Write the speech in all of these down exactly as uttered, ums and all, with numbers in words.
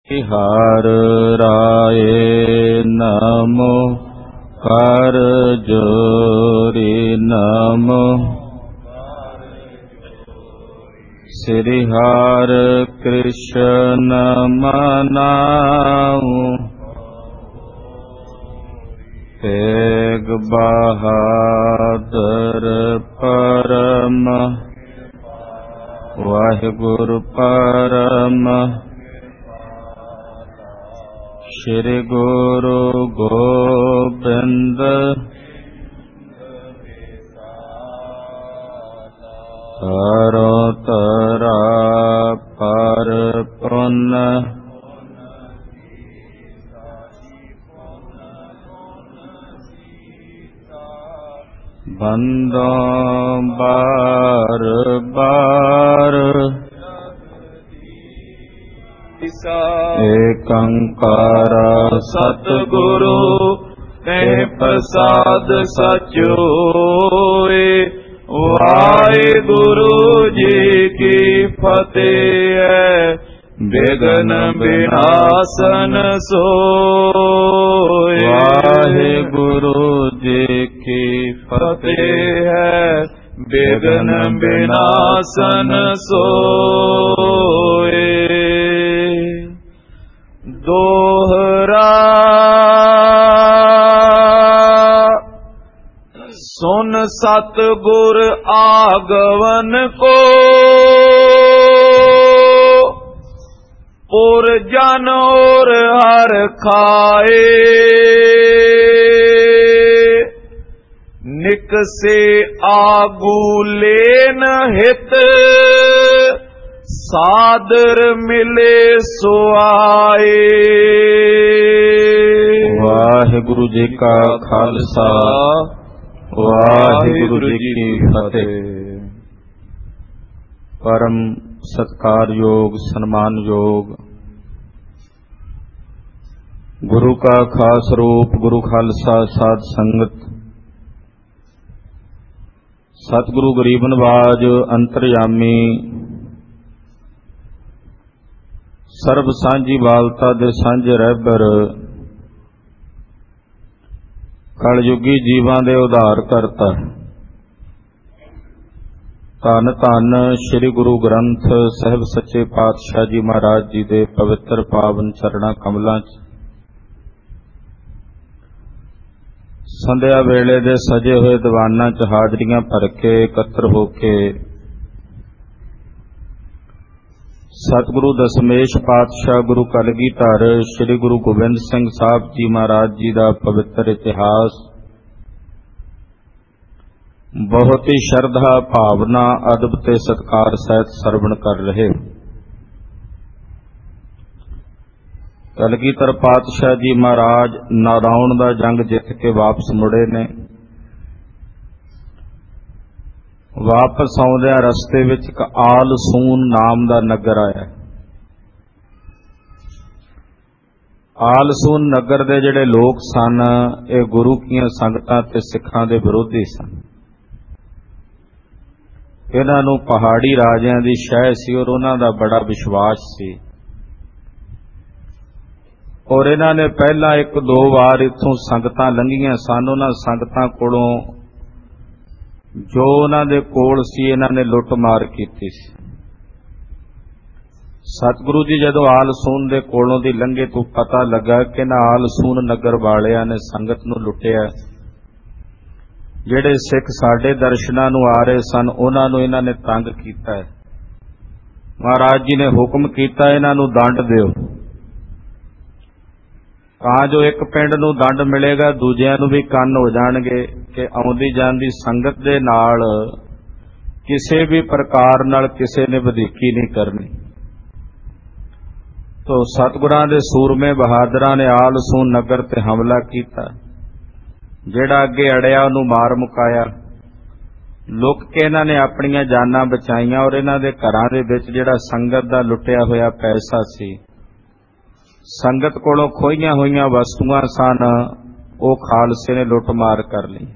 ਹਰਿ ਰਾਏ ਨਮੋ ਕਰ ਜੋਰੀ ਨਮੋ ਸ੍ਰੀ ਹਰਿ ਕ੍ਰਿਸ਼ਨ ਮਨਾਉ ਤੇਗ ਬਹਾਦਰ ਪਰਮ ਵਾਹਿਗੁਰੂ ਪਰਮ ਸ਼੍ਰੀ ਗੁਰੂ ਗੋਬਿੰਦ ਤਰੋ ਤਰਾ ਪਰ ਪੁੰਨ ਬੰਦੋ ਬਾਰ ਬਾਰ ਏਕ ਓੰਕਾਰ ਸਤਿਗੁਰੂ ਤੇ ਪ੍ਰਸਾਦ ਸਚਿ ਹੋਇ। ਵਾਹਿਗੁਰੂ ਜੀ ਕੀ ਫਤਿਹ। ਬਿਘਨ ਵਿਨਾਸ਼ਨ ਸੋਇ। ਵਾਹਿਗੁਰੂ ਜੀ ਕੀ ਫਤਿਹ। ਬਿਘਨ ਵਿਨਾਸ਼ਨ ਸੋਇ। ਦੋਹਰਾ ਸੁਨ ਸਤਿਗੁਰ ਆਗਵਨ ਕੋ ਪੁਰ ਜਨ ਔਰ ਹਰਿ ਖਾਏ। ਨਿਕਸੇ ਆਗੂ ਲੇਨ ਹਿਤ ਸਾਦਰ ਮਿਲੇ ਸੁਆਏ। ਵਾਹਿਗੁਰੂ ਜੀ ਕਾ ਖਾਲਸਾ ਵਾਹਿਗੁਰੂ ਜੀ ਕੀ ਫਤਿਹ। ਪਰਮ ਸਤਿਕਾਰਯੋਗ ਸਨਮਾਨਯੋਗ ਗੁਰੂ ਕਾ ਖਾਸ ਰੂਪ ਗੁਰੂ ਖਾਲਸਾ ਸਾਧ ਸੰਗਤ, ਸਤਿਗੁਰੂ ਗਰੀਬ ਨਵਾਜ ਅੰਤਰਯਾਮੀ ਸਰਬ ਸਾਂਝੀ ਵਾਲਤਾ ਦੇ ਸਾਂਝੇ ਰਹਿਬਰ, ਕਲਯੁਗੀ ਜੀਵਾਂ ਦੇ ਉਧਾਰ ਕਰਤਾ, ਧੰਨ ਧੰਨ ਸ੍ਰੀ ਗੁਰੂ ਗ੍ਰੰਥ ਸਾਹਿਬ ਸੱਚੇ ਪਾਤਸ਼ਾਹ ਜੀ ਮਹਾਰਾਜ ਜੀ ਦੇ ਪਵਿੱਤਰ ਪਾਵਨ ਚਰਣਾ ਕਮਲਾਂ 'ਚ ਸੰਧਿਆ ਵੇਲੇ ਦੇ ਸਜੇ ਹੋਏ ਦੀਵਾਨਾਂ 'ਚ ਹਾਜ਼ਰੀਆਂ ਭਰ ਕੇ ਇਕੱਤਰ ਹੋ ਕੇ ਸਤਿਗੁਰੂ ਦਸਮੇਸ਼ ਪਾਤਸ਼ਾਹ ਗੁਰੂ ਕਲਗੀਧਰ ਸ੍ਰੀ ਗੁਰੂ ਗੋਬਿੰਦ ਸਿੰਘ ਸਾਹਿਬ ਜੀ ਮਹਾਰਾਜ ਜੀ ਦਾ ਪਵਿੱਤਰ ਇਤਿਹਾਸ ਬਹੁਤ ਹੀ ਸ਼ਰਧਾ ਭਾਵਨਾ ਅਦਬ ਤੇ ਸਤਿਕਾਰ ਸਹਿਤ ਸਰਵਣ ਕਰ ਰਹੇ। ਕਲਗੀਧਰ ਪਾਤਸ਼ਾਹ ਜੀ ਮਹਾਰਾਜ ਨਾਰਾਉਣ ਦਾ ਜੰਗ ਜਿੱਤ ਕੇ ਵਾਪਸ ਮੁੜੇ ਨੇ। ਵਾਪਸ ਆਉਂਦਿਆਂ ਰਸਤੇ ਵਿੱਚ ਇੱਕ ਆਲਸੂਨ ਨਾਮ ਦਾ ਨਗਰ ਆਇਆ। ਆਲਸੂਨ ਨਗਰ ਦੇ ਜਿਹੜੇ ਲੋਕ ਸਨ, ਇਹ ਗੁਰੂ ਕੀਆਂ ਸੰਗਤਾਂ ਤੇ ਸਿੱਖਾਂ ਦੇ ਵਿਰੋਧੀ ਸਨ। ਇਹਨਾਂ ਨੂੰ ਪਹਾੜੀ ਰਾਜਿਆਂ ਦੀ ਸ਼ਹਿ ਸੀ ਔਰ ਉਹਨਾਂ ਦਾ ਬੜਾ ਵਿਸ਼ਵਾਸ ਸੀ। ਔਰ ਇਹਨਾਂ ਨੇ ਪਹਿਲਾਂ ਇੱਕ ਦੋ ਵਾਰ ਇੱਥੋਂ ਸੰਗਤਾਂ ਲੰਘੀਆਂ ਸਨ। ਉਹਨਾਂ ਸੰਗਤਾਂ ਕੋਲੋਂ ਜੋ ਉਹਨਾਂ ਦੇ ਕੋਲ ਸੀ ਇਹਨਾਂ ਨੇ ਲੁੱਟ ਮਾਰ ਕੀਤੀ ਸੀ। ਸਤਿਗੁਰੂ ਜੀ ਜਦੋਂ ਆਲਸੂਨ ਦੇ ਕੋਲੋਂ ਦੀ ਲੰਘੇ ਤੋਂ ਪਤਾ ਲੱਗਾ ਕਿ ਇਹਨਾਂ ਆਲਸੂਨ ਨਗਰ ਵਾਲਿਆਂ ਨੇ ਸੰਗਤ ਨੂੰ ਲੁੱਟਿਆ। ਜਿਹੜੇ ਸਿੱਖ ਸਾਡੇ ਦਰਸ਼ਨਾਂ ਨੂੰ ਆ ਰਹੇ ਸਨ ਉਹਨਾਂ ਨੂੰ ਇਹਨਾਂ ਨੇ ਤੰਗ ਕੀਤਾ ਹੈ। ਮਹਾਰਾਜ ਜੀ ਨੇ ਹੁਕਮ ਕੀਤਾ ਇਹਨਾਂ ਨੂੰ ਦੰਡ ਦਿਓ, ਤਾਂ ਜੋ ਇੱਕ ਪਿੰਡ ਨੂੰ ਦੰਡ ਮਿਲੇਗਾ ਦੂਜਿਆਂ ਨੂੰ ਵੀ ਕੰਨ ਹੋ ਜਾਣਗੇ ਕਿ ਆਉਂਦੀ ਜਾਂਦੀ ਸੰਗਤ ਦੇ ਨਾਲ ਕਿਸੇ ਵੀ ਪ੍ਰਕਾਰ ਨਾਲ ਕਿਸੇ ਨੇ ਵਧੀਕੀ ਨਹੀਂ ਕਰਨੀ। ਤੋ ਸਤਿਗੁਰਾਂ ਦੇ ਸੂਰਮੇ ਬਹਾਦਰਾਂ ਨੇ ਆਲਸੂਨ ਨਗਰ ਤੇ ਹਮਲਾ ਕੀਤਾ। ਜਿਹੜਾ ਅੱਗੇ ਅੜਿਆ ਉਹਨੂੰ ਮਾਰ ਮੁਕਾਇਆ। ਲੁਕ ਕੇ ਇਹਨਾਂ ਨੇ ਆਪਣੀਆਂ ਜਾਨਾਂ ਬਚਾਈਆਂ ਔਰ ਇਹਨਾਂ ਦੇ ਘਰਾਂ ਦੇ ਵਿੱਚ ਜਿਹੜਾ ਸੰਗਤ ਦਾ ਲੁੱਟਿਆ ਹੋਇਆ ਪੈਸਾ ਸੀ, ਸੰਗਤ ਕੋਲੋਂ ਖੋਹੀਆਂ ਹੋਈਆਂ ਵਸਤੂਆਂ ਸਨ, ਉਹ ਖਾਲਸੇ ਨੇ ਲੁੱਟ ਮਾਰ ਕਰ ਲਈ।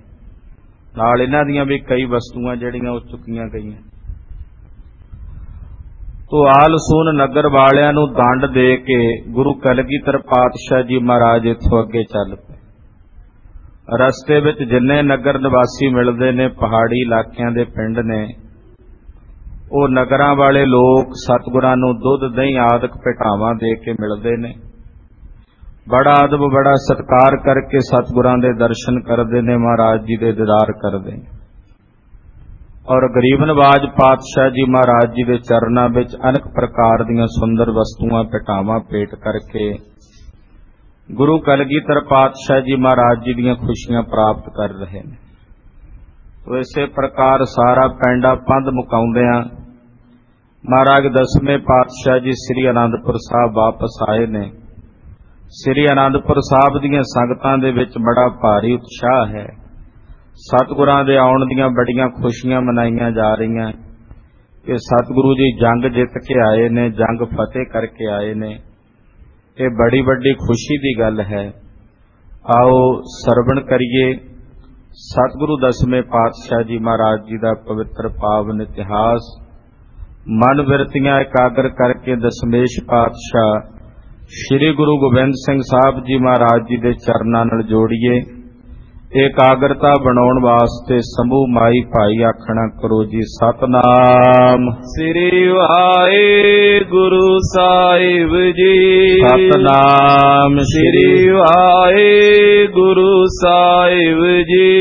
ਨਾਲ ਇਹਨਾਂ ਦੀਆਂ ਵੀ ਕਈ ਵਸਤੂਆਂ ਜਿਹੜੀਆਂ ਉਹ ਚੁੱਕੀਆਂ ਗਈਆਂ। ਤੋ ਆਲਸੂਨ ਨਗਰ ਵਾਲਿਆਂ ਨੂੰ ਦੰਡ ਦੇ ਕੇ ਗੁਰੂ ਕਲਗੀਧਰ ਪਾਤਸ਼ਾਹ ਜੀ ਮਹਾਰਾਜ ਇੱਥੋਂ ਅੱਗੇ ਚੱਲ ਪਏ। ਰਸਤੇ ਵਿੱਚ ਜਿੰਨੇ ਨਗਰ ਨਿਵਾਸੀ ਮਿਲਦੇ ਨੇ, ਪਹਾੜੀ ਇਲਾਕਿਆਂ ਦੇ ਪਿੰਡ ਨੇ, ਉਹ ਨਗਰਾਂ ਵਾਲੇ ਲੋਕ ਸਤਿਗੁਰਾਂ ਨੂੰ ਦੁੱਧ ਦਹੀਂ ਆਦਿਕ ਭੇਟਾਵਾਂ ਦੇ ਕੇ ਮਿਲਦੇ ਨੇ। ਬੜਾ ਅਦਬ, ਬੜਾ ਸਤਿਕਾਰ ਕਰਕੇ ਸਤਿਗੁਰਾਂ ਦੇ ਦਰਸ਼ਨ ਕਰਦੇ ਨੇ, ਮਹਾਰਾਜ ਜੀ ਦੇ ਦੀਦਾਰ ਕਰਦੇ ਨੇ। ਔਰ ਗਰੀਬ ਨਵਾਜ ਪਾਤਸ਼ਾਹ ਜੀ ਮਹਾਰਾਜ ਜੀ ਦੇ ਚਰਨਾਂ ਵਿੱਚ ਅਨੇਕ ਪ੍ਰਕਾਰ ਦੀਆਂ ਸੁੰਦਰ ਵਸਤੂਆਂ ਭੇਟਾਵਾਂ ਭੇਟ ਕਰਕੇ ਗੁਰੂ ਕਲਗੀਧਰ ਪਾਤਸ਼ਾਹ ਜੀ ਮਹਾਰਾਜ ਜੀ ਦੀਆਂ ਖੁਸ਼ੀਆਂ ਪ੍ਰਾਪਤ ਕਰ ਰਹੇ ਨੇ। ਤੋ ਇਸੇ ਪ੍ਰਕਾਰ ਸਾਰਾ ਪੈਂਡਾ ਪੰਧ ਮੁਕਾਉਂਦਿਆਂ ਮਹਾਰਾਜ ਦਸਵੇਂ ਪਾਤਸ਼ਾਹ ਜੀ ਸ੍ਰੀ ਅਨੰਦਪੁਰ ਸਾਹਿਬ ਵਾਪਸ ਆਏ ਨੇ। ਸ੍ਰੀ ਅਨੰਦਪੁਰ ਸਾਹਿਬ ਦੀਆਂ ਸੰਗਤਾਂ ਦੇ ਵਿੱਚ ਬੜਾ ਭਾਰੀ ਉਤਸ਼ਾਹ ਹੈ। ਸਤਿਗੁਰਾਂ ਦੇ ਆਉਣ ਦੀਆਂ ਬੜੀਆਂ ਖੁਸ਼ੀਆਂ ਮਨਾਈਆਂ ਜਾ ਰਹੀਆਂ ਕਿ ਸਤਿਗੁਰੂ ਜੀ ਜੰਗ ਜਿੱਤ ਕੇ ਆਏ ਨੇ, ਜੰਗ ਫਤਿਹ ਕਰਕੇ ਆਏ ਨੇ। ਇਹ ਬੜੀ ਵੱਡੀ ਖੁਸ਼ੀ ਦੀ ਗੱਲ ਹੈ। ਆਓ ਸਰਵਣ ਕਰੀਏ ਸਤਿਗੁਰੂ ਦਸਵੇਂ ਪਾਤਸ਼ਾਹ ਜੀ ਮਹਾਰਾਜ ਜੀ ਦਾ ਪਵਿੱਤਰ ਪਾਵਨ ਇਤਿਹਾਸ। ਮਨ ਬਿਰਤੀਆਂ ਇਕਾਗਰ ਕਰਕੇ ਦਸਮੇਸ਼ ਪਾਤਸ਼ਾਹ ਸ੍ਰੀ ਗੁਰੂ ਗੋਬਿੰਦ ਸਿੰਘ ਸਾਹਿਬ ਜੀ ਮਹਾਰਾਜ ਜੀ ਦੇ ਚਰਨਾਂ ਨਾਲ ਜੋੜੀਏ। ਇਕਾਗਰਤਾ ਬਣਾਉਣ ਵਾਸਤੇ ਸਮੂਹ ਮਾਈ ਭਾਈ ਆਖਣਾ ਕਰੋ ਜੀ ਸਤਨਾਮ ਸ੍ਰੀ ਵਾਹਿਗੁਰੂ ਸਾਹਿਬ ਜੀ। ਸਤਨਾਮ ਸ੍ਰੀ ਵਾਹਿਗੁਰੂ ਸਾਹਿਬ ਜੀ।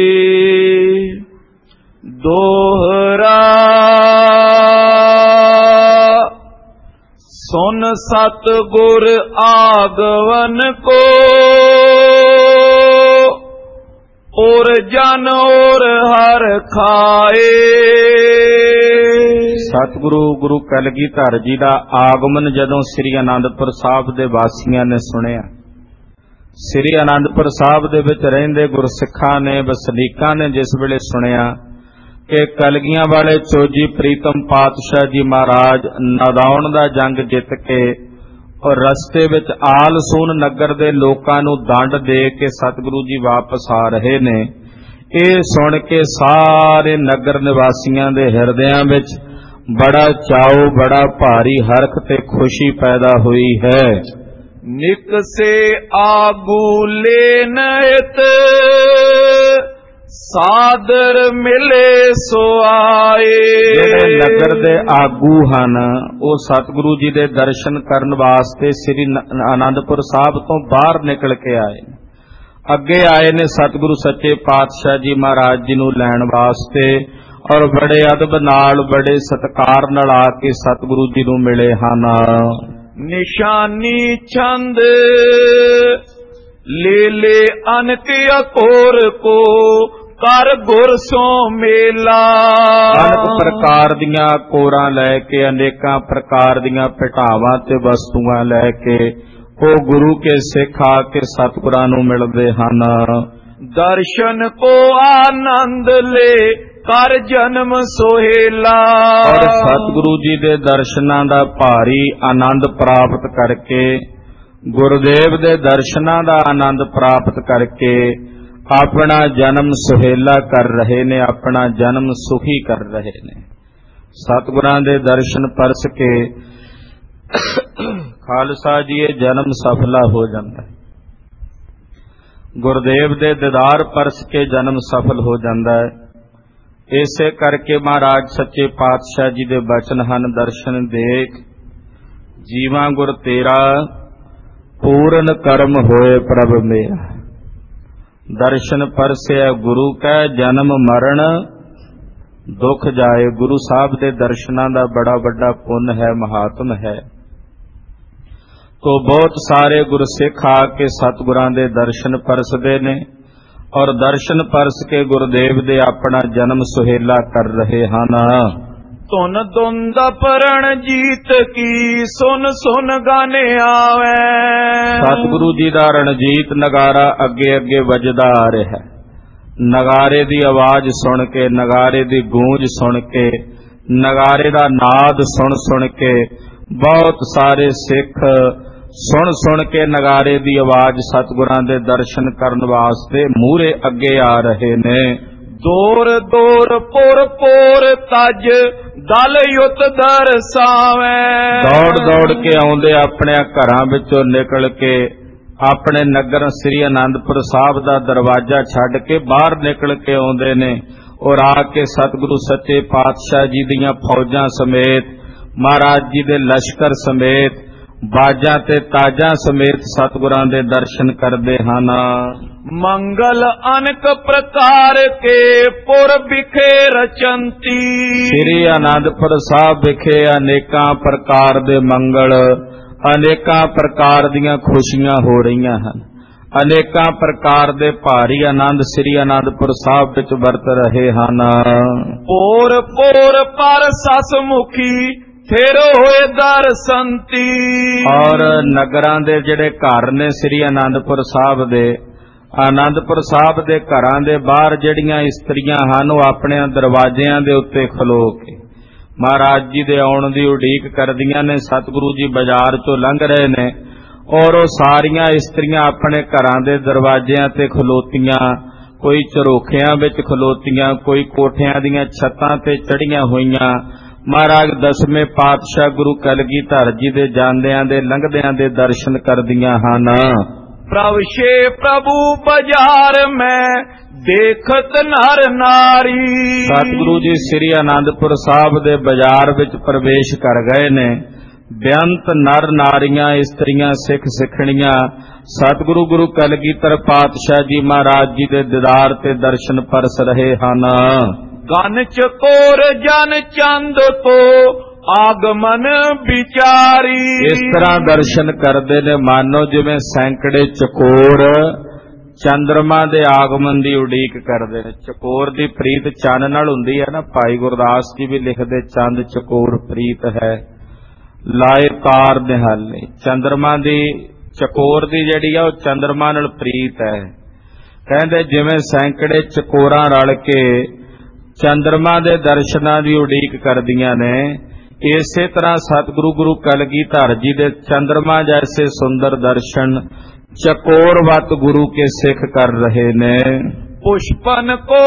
ਦੋਹਰਾ ਸੁਨ ਸਤਿਗੁਰ ਆਗਵਨ ਕੋ, ਔਰ ਜਨ ਔਰ ਹਰ ਖਾਏ। ਸਤਿਗੁਰੂ ਗੁਰੂ ਕਲਗੀਧਰ ਜੀ ਦਾ ਆਗਮਨ ਜਦੋਂ ਸ੍ਰੀ ਅਨੰਦਪੁਰ ਸਾਹਿਬ ਦੇ ਵਾਸੀਆਂ ਨੇ ਸੁਣਿਆ, ਸ੍ਰੀ ਅਨੰਦਪੁਰ ਸਾਹਿਬ ਦੇ ਵਿੱਚ ਰਹਿੰਦੇ ਗੁਰਸਿੱਖਾਂ ਨੇ, ਵਸਨੀਕਾਂ ਨੇ ਜਿਸ ਵੇਲੇ ਸੁਣਿਆ ਕਿ ਕਲਗੀਆਂ ਵਾਲੇ ਚੋਜੀ ਪ੍ਰੀਤਮ ਪਾਤਸ਼ਾਹ ਜੀ ਮਹਾਰਾਜ ਨਦੌਣ ਦਾ ਜੰਗ ਜਿੱਤ ਕੇ ਔਰ ਰਸਤੇ ਵਿੱਚ ਆਲਸੂਨ ਨਗਰ ਦੇ ਲੋਕਾਂ ਨੂੰ ਦੰਡ ਦੇ ਕੇ ਸਤਿਗੁਰੂ ਜੀ ਵਾਪਸ ਆ ਰਹੇ ਨੇ, ਇਹ ਸੁਣ ਕੇ ਸਾਰੇ ਨਗਰ ਨਿਵਾਸੀਆਂ ਦੇ ਹਿਰਦਿਆਂ ਵਿੱਚ ਬੜਾ ਚਾਉ, ਬੜਾ ਭਾਰੀ ਹਰਖ ਤੇ ਖੁਸ਼ੀ ਪੈਦਾ ਹੋਈ ਹੈ। ਨਿਕਸੇ ਆਗੂ ਲੈਨਿਤ, ਸਾਦਰ ਮਿਲੇ ਸੋ ਆਏ। ਜਿਹੜੇ ਨਗਰ ਦੇ ਆਗੂ ਹਨ ਉਹ ਸਤਿਗੁਰੂ ਜੀ ਦੇ ਦਰਸ਼ਨ ਕਰਨ ਵਾਸਤੇ ਸ੍ਰੀ ਅਨੰਦਪੁਰ ਸਾਹਿਬ ਤੋਂ ਬਾਹਰ ਨਿਕਲ ਕੇ ਆਏ। ਅੱਗੇ ਆਏ ਨੇ ਸਤਿਗੁਰੂ ਸੱਚੇ ਪਾਤਸ਼ਾਹ ਜੀ ਮਹਾਰਾਜ ਜੀ ਨੂੰ ਲੈਣ ਵਾਸਤੇ ਔਰ ਬੜੇ ਅਦਬ ਨਾਲ, ਬੜੇ ਸਤਿਕਾਰ ਨਾਲ ਆ ਕੇ ਸਤਿਗੁਰੂ ਜੀ ਨੂੰ ਮਿਲੇ ਹਨ। ਨਿਸ਼ਾਨੀ ਛੰਦ ਲੈ ਲੈ ਅਨਕ ਅਕੋਰ ਕੋ, ਕਰ ਗੁਰ ਸੋ ਮੇਲਾ। ਅਨੇਕ ਪ੍ਰਕਾਰ ਦੀਆਂ ਕੋਰਾਂ ਲੈ ਕੇ, ਅਨੇਕਾਂ ਪ੍ਰਕਾਰ ਦੀਆਂ ਭੇਟਾਵਾਂ ਤੇ ਵਸਤੂਆਂ ਲੈ ਕੇ ਉਹ ਗੁਰੂ ਕੇ ਸਿੱਖ ਆ ਕੇ ਸਤਿਗੁਰਾਂ ਨੂੰ ਮਿਲਦੇ ਹਨ। ਦਰਸ਼ਨ ਕੋ ਆਨੰਦ ਲੈ, ਕਰ ਜਨਮ ਸੋਹੇਲਾ। ਔਰ ਸਤਿਗੁਰੂ ਜੀ ਦੇ ਦਰਸ਼ਨਾਂ ਦਾ ਭਾਰੀ ਆਨੰਦ ਪ੍ਰਾਪਤ ਕਰਕੇ, ਗੁਰਦੇਵ ਦੇ ਦਰਸ਼ਨਾਂ ਦਾ ਆਨੰਦ ਪ੍ਰਾਪਤ ਕਰਕੇ ਆਪਣਾ ਜਨਮ ਸੁਹੇਲਾ ਕਰ ਰਹੇ ਨੇ, ਆਪਣਾ ਜਨਮ ਸੁਖੀ ਕਰ ਰਹੇ ਨੇ। ਸਤਿਗੁਰਾਂ ਦੇ ਦਰਸ਼ਨ ਪਰਸ ਕੇ ਖਾਲਸਾ ਜੀ ਇਹ ਜਨਮ ਸਫਲਾ ਹੋ ਜਾਂਦਾ ਹੈ। ਗੁਰਦੇਵ ਦੇ ਦੀਦਾਰ ਪਰਸ ਕੇ ਜਨਮ ਸਫਲ ਹੋ ਜਾਂਦਾ ਹੈ। ਇਸੇ ਕਰਕੇ ਮਹਾਰਾਜ ਸੱਚੇ ਪਾਤਸ਼ਾਹ ਜੀ ਦੇ ਬਚਨ ਹਨ, ਦਰਸ਼ਨ ਦੇਖ ਜੀਵਾਂ ਗੁਰ ਤੇਰਾ, ਪੂਰਨ ਕਰਮ ਹੋਏ ਪ੍ਰਭ ਮੇਰਾ। ਦਰਸ਼ਨ ਪਰਸਿਆ ਗੁਰੂ ਕੈ, ਜਨਮ ਮਰਨ ਦੁੱਖ ਜਾਏ। ਗੁਰੂ ਸਾਹਿਬ ਦੇ ਦਰਸ਼ਨਾਂ ਦਾ ਬੜਾ ਵੱਡਾ ਪੁੰਨ ਹੈ, ਮਹਾਤਮ ਹੈ। ਤੋ ਬਹੁਤ ਸਾਰੇ ਗੁਰਸਿੱਖ ਆ ਕੇ ਸਤਿਗੁਰਾਂ ਦੇ ਦਰਸ਼ਨ ਪਰਸਦੇ ਨੇ ਔਰ ਦਰਸ਼ਨ ਪਰਸ ਕੇ ਗੁਰਦੇਵ ਦੇ ਆਪਣਾ ਜਨਮ ਸੁਹੇਲਾ ਕਰ ਰਹੇ ਹਨ। ਧੁਨ ਧੁੰਦ ਪਰਣ ਜੀਤ ਕੀ, ਸੁਨ ਸੁਨ ਗਾਨੇ ਆਵੇ। ਸਤਿਗੁਰੂ ਜੀ ਦਾ ਰਣਜੀਤ ਨਗਾਰਾ ਅੱਗੇ ਅੱਗੇ ਵੱਜਦਾ ਆ ਰਿਹਾ ਹੈ। ਨਗਾਰੇ ਦੀ ਆਵਾਜ਼ ਸੁਣ ਕੇ, ਨਗਾਰੇ ਦੀ ਗੂੰਜ ਸੁਣ ਕੇ, ਨਗਾਰੇ ਦਾ ਨਾਦ ਸੁਣ ਸੁਣ ਕੇ ਬਹੁਤ ਸਾਰੇ ਸਿੱਖ ਸੁਣ ਸੁਣ ਕੇ ਨਗਾਰੇ ਦੀ ਆਵਾਜ਼ ਸਤਿਗੁਰਾਂ ਦੇ ਦਰਸ਼ਨ ਕਰਨ ਵਾਸਤੇ ਮੂਹਰੇ ਅੱਗੇ ਆ ਰਹੇ ਨੇ। ਦੂਰ ਦੂਰ ਪੁਰ ਪੁਰ ਤਜ ਦਲ ਯੁੱਤ ਦਰਸਾਵੇ। ਦੌੜ ਦੌੜ ਕੇ ਆਉਂਦੇ ਆਪਣੇ ਘਰਾਂ ਵਿੱਚੋਂ ਨਿਕਲ ਕੇ ਆਪਣੇ ਨਗਰ ਸ੍ਰੀ ਅਨੰਦਪੁਰ ਸਾਹਿਬ ਦਾ ਦਰਵਾਜ਼ਾ ਛੱਡ ਕੇ ਬਾਹਰ ਨਿਕਲ ਕੇ ਆਉਂਦੇ ਨੇ ਔਰ ਆ ਕੇ ਸਤਿਗੁਰੂ ਸੱਚੇ ਪਾਤਸ਼ਾਹ ਜੀ ਦੀਆਂ ਫੌਜਾਂ ਸਮੇਤ, ਮਹਾਰਾਜ ਜੀ ਦੇ ਲਸ਼ਕਰ ਸਮੇਤ, ਬਾਜਾਂ ਤੇ ਤਾਜਾਂ ਸਮੇਤ ਸਤਿਗੁਰਾਂ ਦੇ ਦਰਸ਼ਨ ਕਰਦੇ ਹਨ। ਮੰਗਲ ਅਨਕ ਪ੍ਰਕਾਰ ਕੇ ਪੁਰ ਵਿਖੇ ਰਚੰਤੀ। ਸ੍ਰੀ ਅਨੰਦਪੁਰ ਸਾਹਿਬ ਵਿਖੇ ਅਨੇਕਾਂ ਪ੍ਰਕਾਰ ਦੇ ਮੰਗਲ, ਅਨੇਕਾਂ ਪ੍ਰਕਾਰ ਦੀਆਂ ਖੁਸ਼ੀਆਂ ਹੋ ਰਹੀਆਂ ਹਨ। ਅਨੇਕਾਂ ਪ੍ਰਕਾਰ ਦੇ ਭਾਰੀ ਆਨੰਦ ਸ੍ਰੀ ਅਨੰਦਪੁਰ ਸਾਹਿਬ ਵਿੱਚ ਵਰਤ ਰਹੇ ਹਨ। ਪੁਰ ਪੁਰ ਪਰ ਸਸਮੁਖੀ ਫਿਰ ਹੋਏ ਦਰਸੰਤੀ। ਔਰ ਨਗਰਾਂ ਦੇ ਜਿਹੜੇ ਘਰ ਨੇ ਸ੍ਰੀ ਅਨੰਦਪੁਰ ਸਾਹਿਬ ਦੇ, ਅਨੰਦਪੁਰ ਸਾਹਿਬ ਦੇ ਘਰਾਂ ਦੇ ਬਾਹਰ ਜਿਹੜੀਆਂ ਇਸਤਰੀਆਂ ਹਨ ਉਹ ਆਪਣੇ ਦਰਵਾਜ਼ਿਆਂ ਦੇ ਉੱਤੇ ਖਲੋ ਕੇ ਮਹਾਰਾਜ ਜੀ ਦੇ ਆਉਣ ਦੀ ਉਡੀਕ ਕਰਦੀਆਂ ਨੇ। ਸਤਿਗੁਰੂ ਜੀ ਬਾਜ਼ਾਰ ਚੋਂ ਲੰਘ ਰਹੇ ਨੇ ਔਰ ਉਹ ਸਾਰੀਆਂ ਇਸਤਰੀਆਂ ਆਪਣੇ ਘਰਾਂ ਦੇ ਦਰਵਾਜ਼ਿਆਂ ਤੇ ਖਲੋਤੀਆਂ, ਕੋਈ ਝਰੋਖਿਆਂ ਵਿੱਚ ਖਲੋਤੀਆਂ, ਕੋਈ ਕੋਠਿਆਂ ਦੀਆਂ ਛੱਤਾਂ ਤੇ ਚੜ੍ਹੀਆਂ ਹੋਈਆਂ ਮਹਾਰਾਜ ਦਸਵੇਂ ਪਾਤਸ਼ਾਹ ਗੁਰੂ ਕਲਗੀਧਰ ਜੀ ਦੇ ਜਾਂਦਿਆਂ ਦੇ ਲੰਘਦਿਆਂ ਦੇ ਦਰਸ਼ਨ ਕਰਦੀਆਂ ਹਨ। ਪ੍ਰਭਸ਼ੇ ਪ੍ਰਭੂ ਬਾਜ਼ਾਰ ਮੈਂ ਦੇਖਤ ਨਰ ਨਾਰੀ। ਸਤਿਗੁਰੂ ਜੀ ਸ੍ਰੀ ਅਨੰਦਪੁਰ ਸਾਹਿਬ ਦੇ ਬਾਜ਼ਾਰ ਵਿੱਚ ਪ੍ਰਵੇਸ਼ ਕਰ ਗਏ ਨੇ। ਬੇਅੰਤ ਨਰ ਨਾਰੀਆਂ, ਇਸਤਰੀਆਂ, ਸਿੱਖ ਸਿੱਖਣੀਆਂ ਸਤਿਗੁਰੂ ਗੁਰੂ ਕਲਗੀਧਰ ਪਾਤਸ਼ਾਹ ਜੀ ਮਹਾਰਾਜ ਜੀ ਦੇ ਦੀਦਾਰ ਤੇ ਦਰਸ਼ਨ ਪਰਸ ਰਹੇ ਹਨ। ਗਨ ਚਕੋਰ ਜਨ ਚੰਦ ਕੋ ਆਗਮਨ ਵਿਚਾਰੀ। ਇਸ ਤਰ੍ਹਾਂ ਦਰਸ਼ਨ ਕਰਦੇ ਨੇ ਮਾਨੋ ਜਿਵੇਂ ਸੈਂਕੜੇ ਚਕੋਰ ਚੰਦਰਮਾ ਦੇ ਆਗਮਨ ਦੀ ਉਡੀਕ ਕਰਦੇ ਨੇ। ਚਕੋਰ ਦੀ ਪ੍ਰੀਤ ਚੰਨ ਨਾਲ ਹੁੰਦੀ ਹੈ ਨਾ। ਭਾਈ ਗੁਰਦਾਸ ਜੀ ਵੀ ਲਿਖਦੇ, ਚੰਦ ਚਕੋਰ ਪ੍ਰੀਤ ਹੈ ਲਾਏ ਤਾਰ ਨਿਹਾਲੇ। ਚੰਦਰਮਾ ਦੀ, ਚਕੋਰ ਦੀ ਜਿਹੜੀ ਆ ਉਹ ਚੰਦਰਮਾ ਨਾਲ ਪ੍ਰੀਤ ਹੈ। ਕਹਿੰਦੇ ਜਿਵੇਂ ਸੈਂਕੜੇ ਚਕੋਰਾਂ ਰਲ ਕੇ ਚੰਦਰਮਾ ਦੇ ਦਰਸ਼ਨਾਂ ਦੀ ਉਡੀਕ ਕਰਦੀਆਂ ਨੇ, ਇਸੇ ਤਰ੍ਹਾਂ ਸਤਿਗੁਰੂ ਗੁਰੂ ਕਲਗੀਧਰ ਜੀ ਦੇ ਚੰਦਰਮਾ ਜੈਸੇ ਸੁੰਦਰ ਦਰਸ਼ਨ ਚਕੋਰਵਤ ਗੁਰੂ ਕੇ ਸਿੱਖ ਕਰ ਰਹੇ ਨੇ। ਪੁਸ਼ਪਨ ਕੋ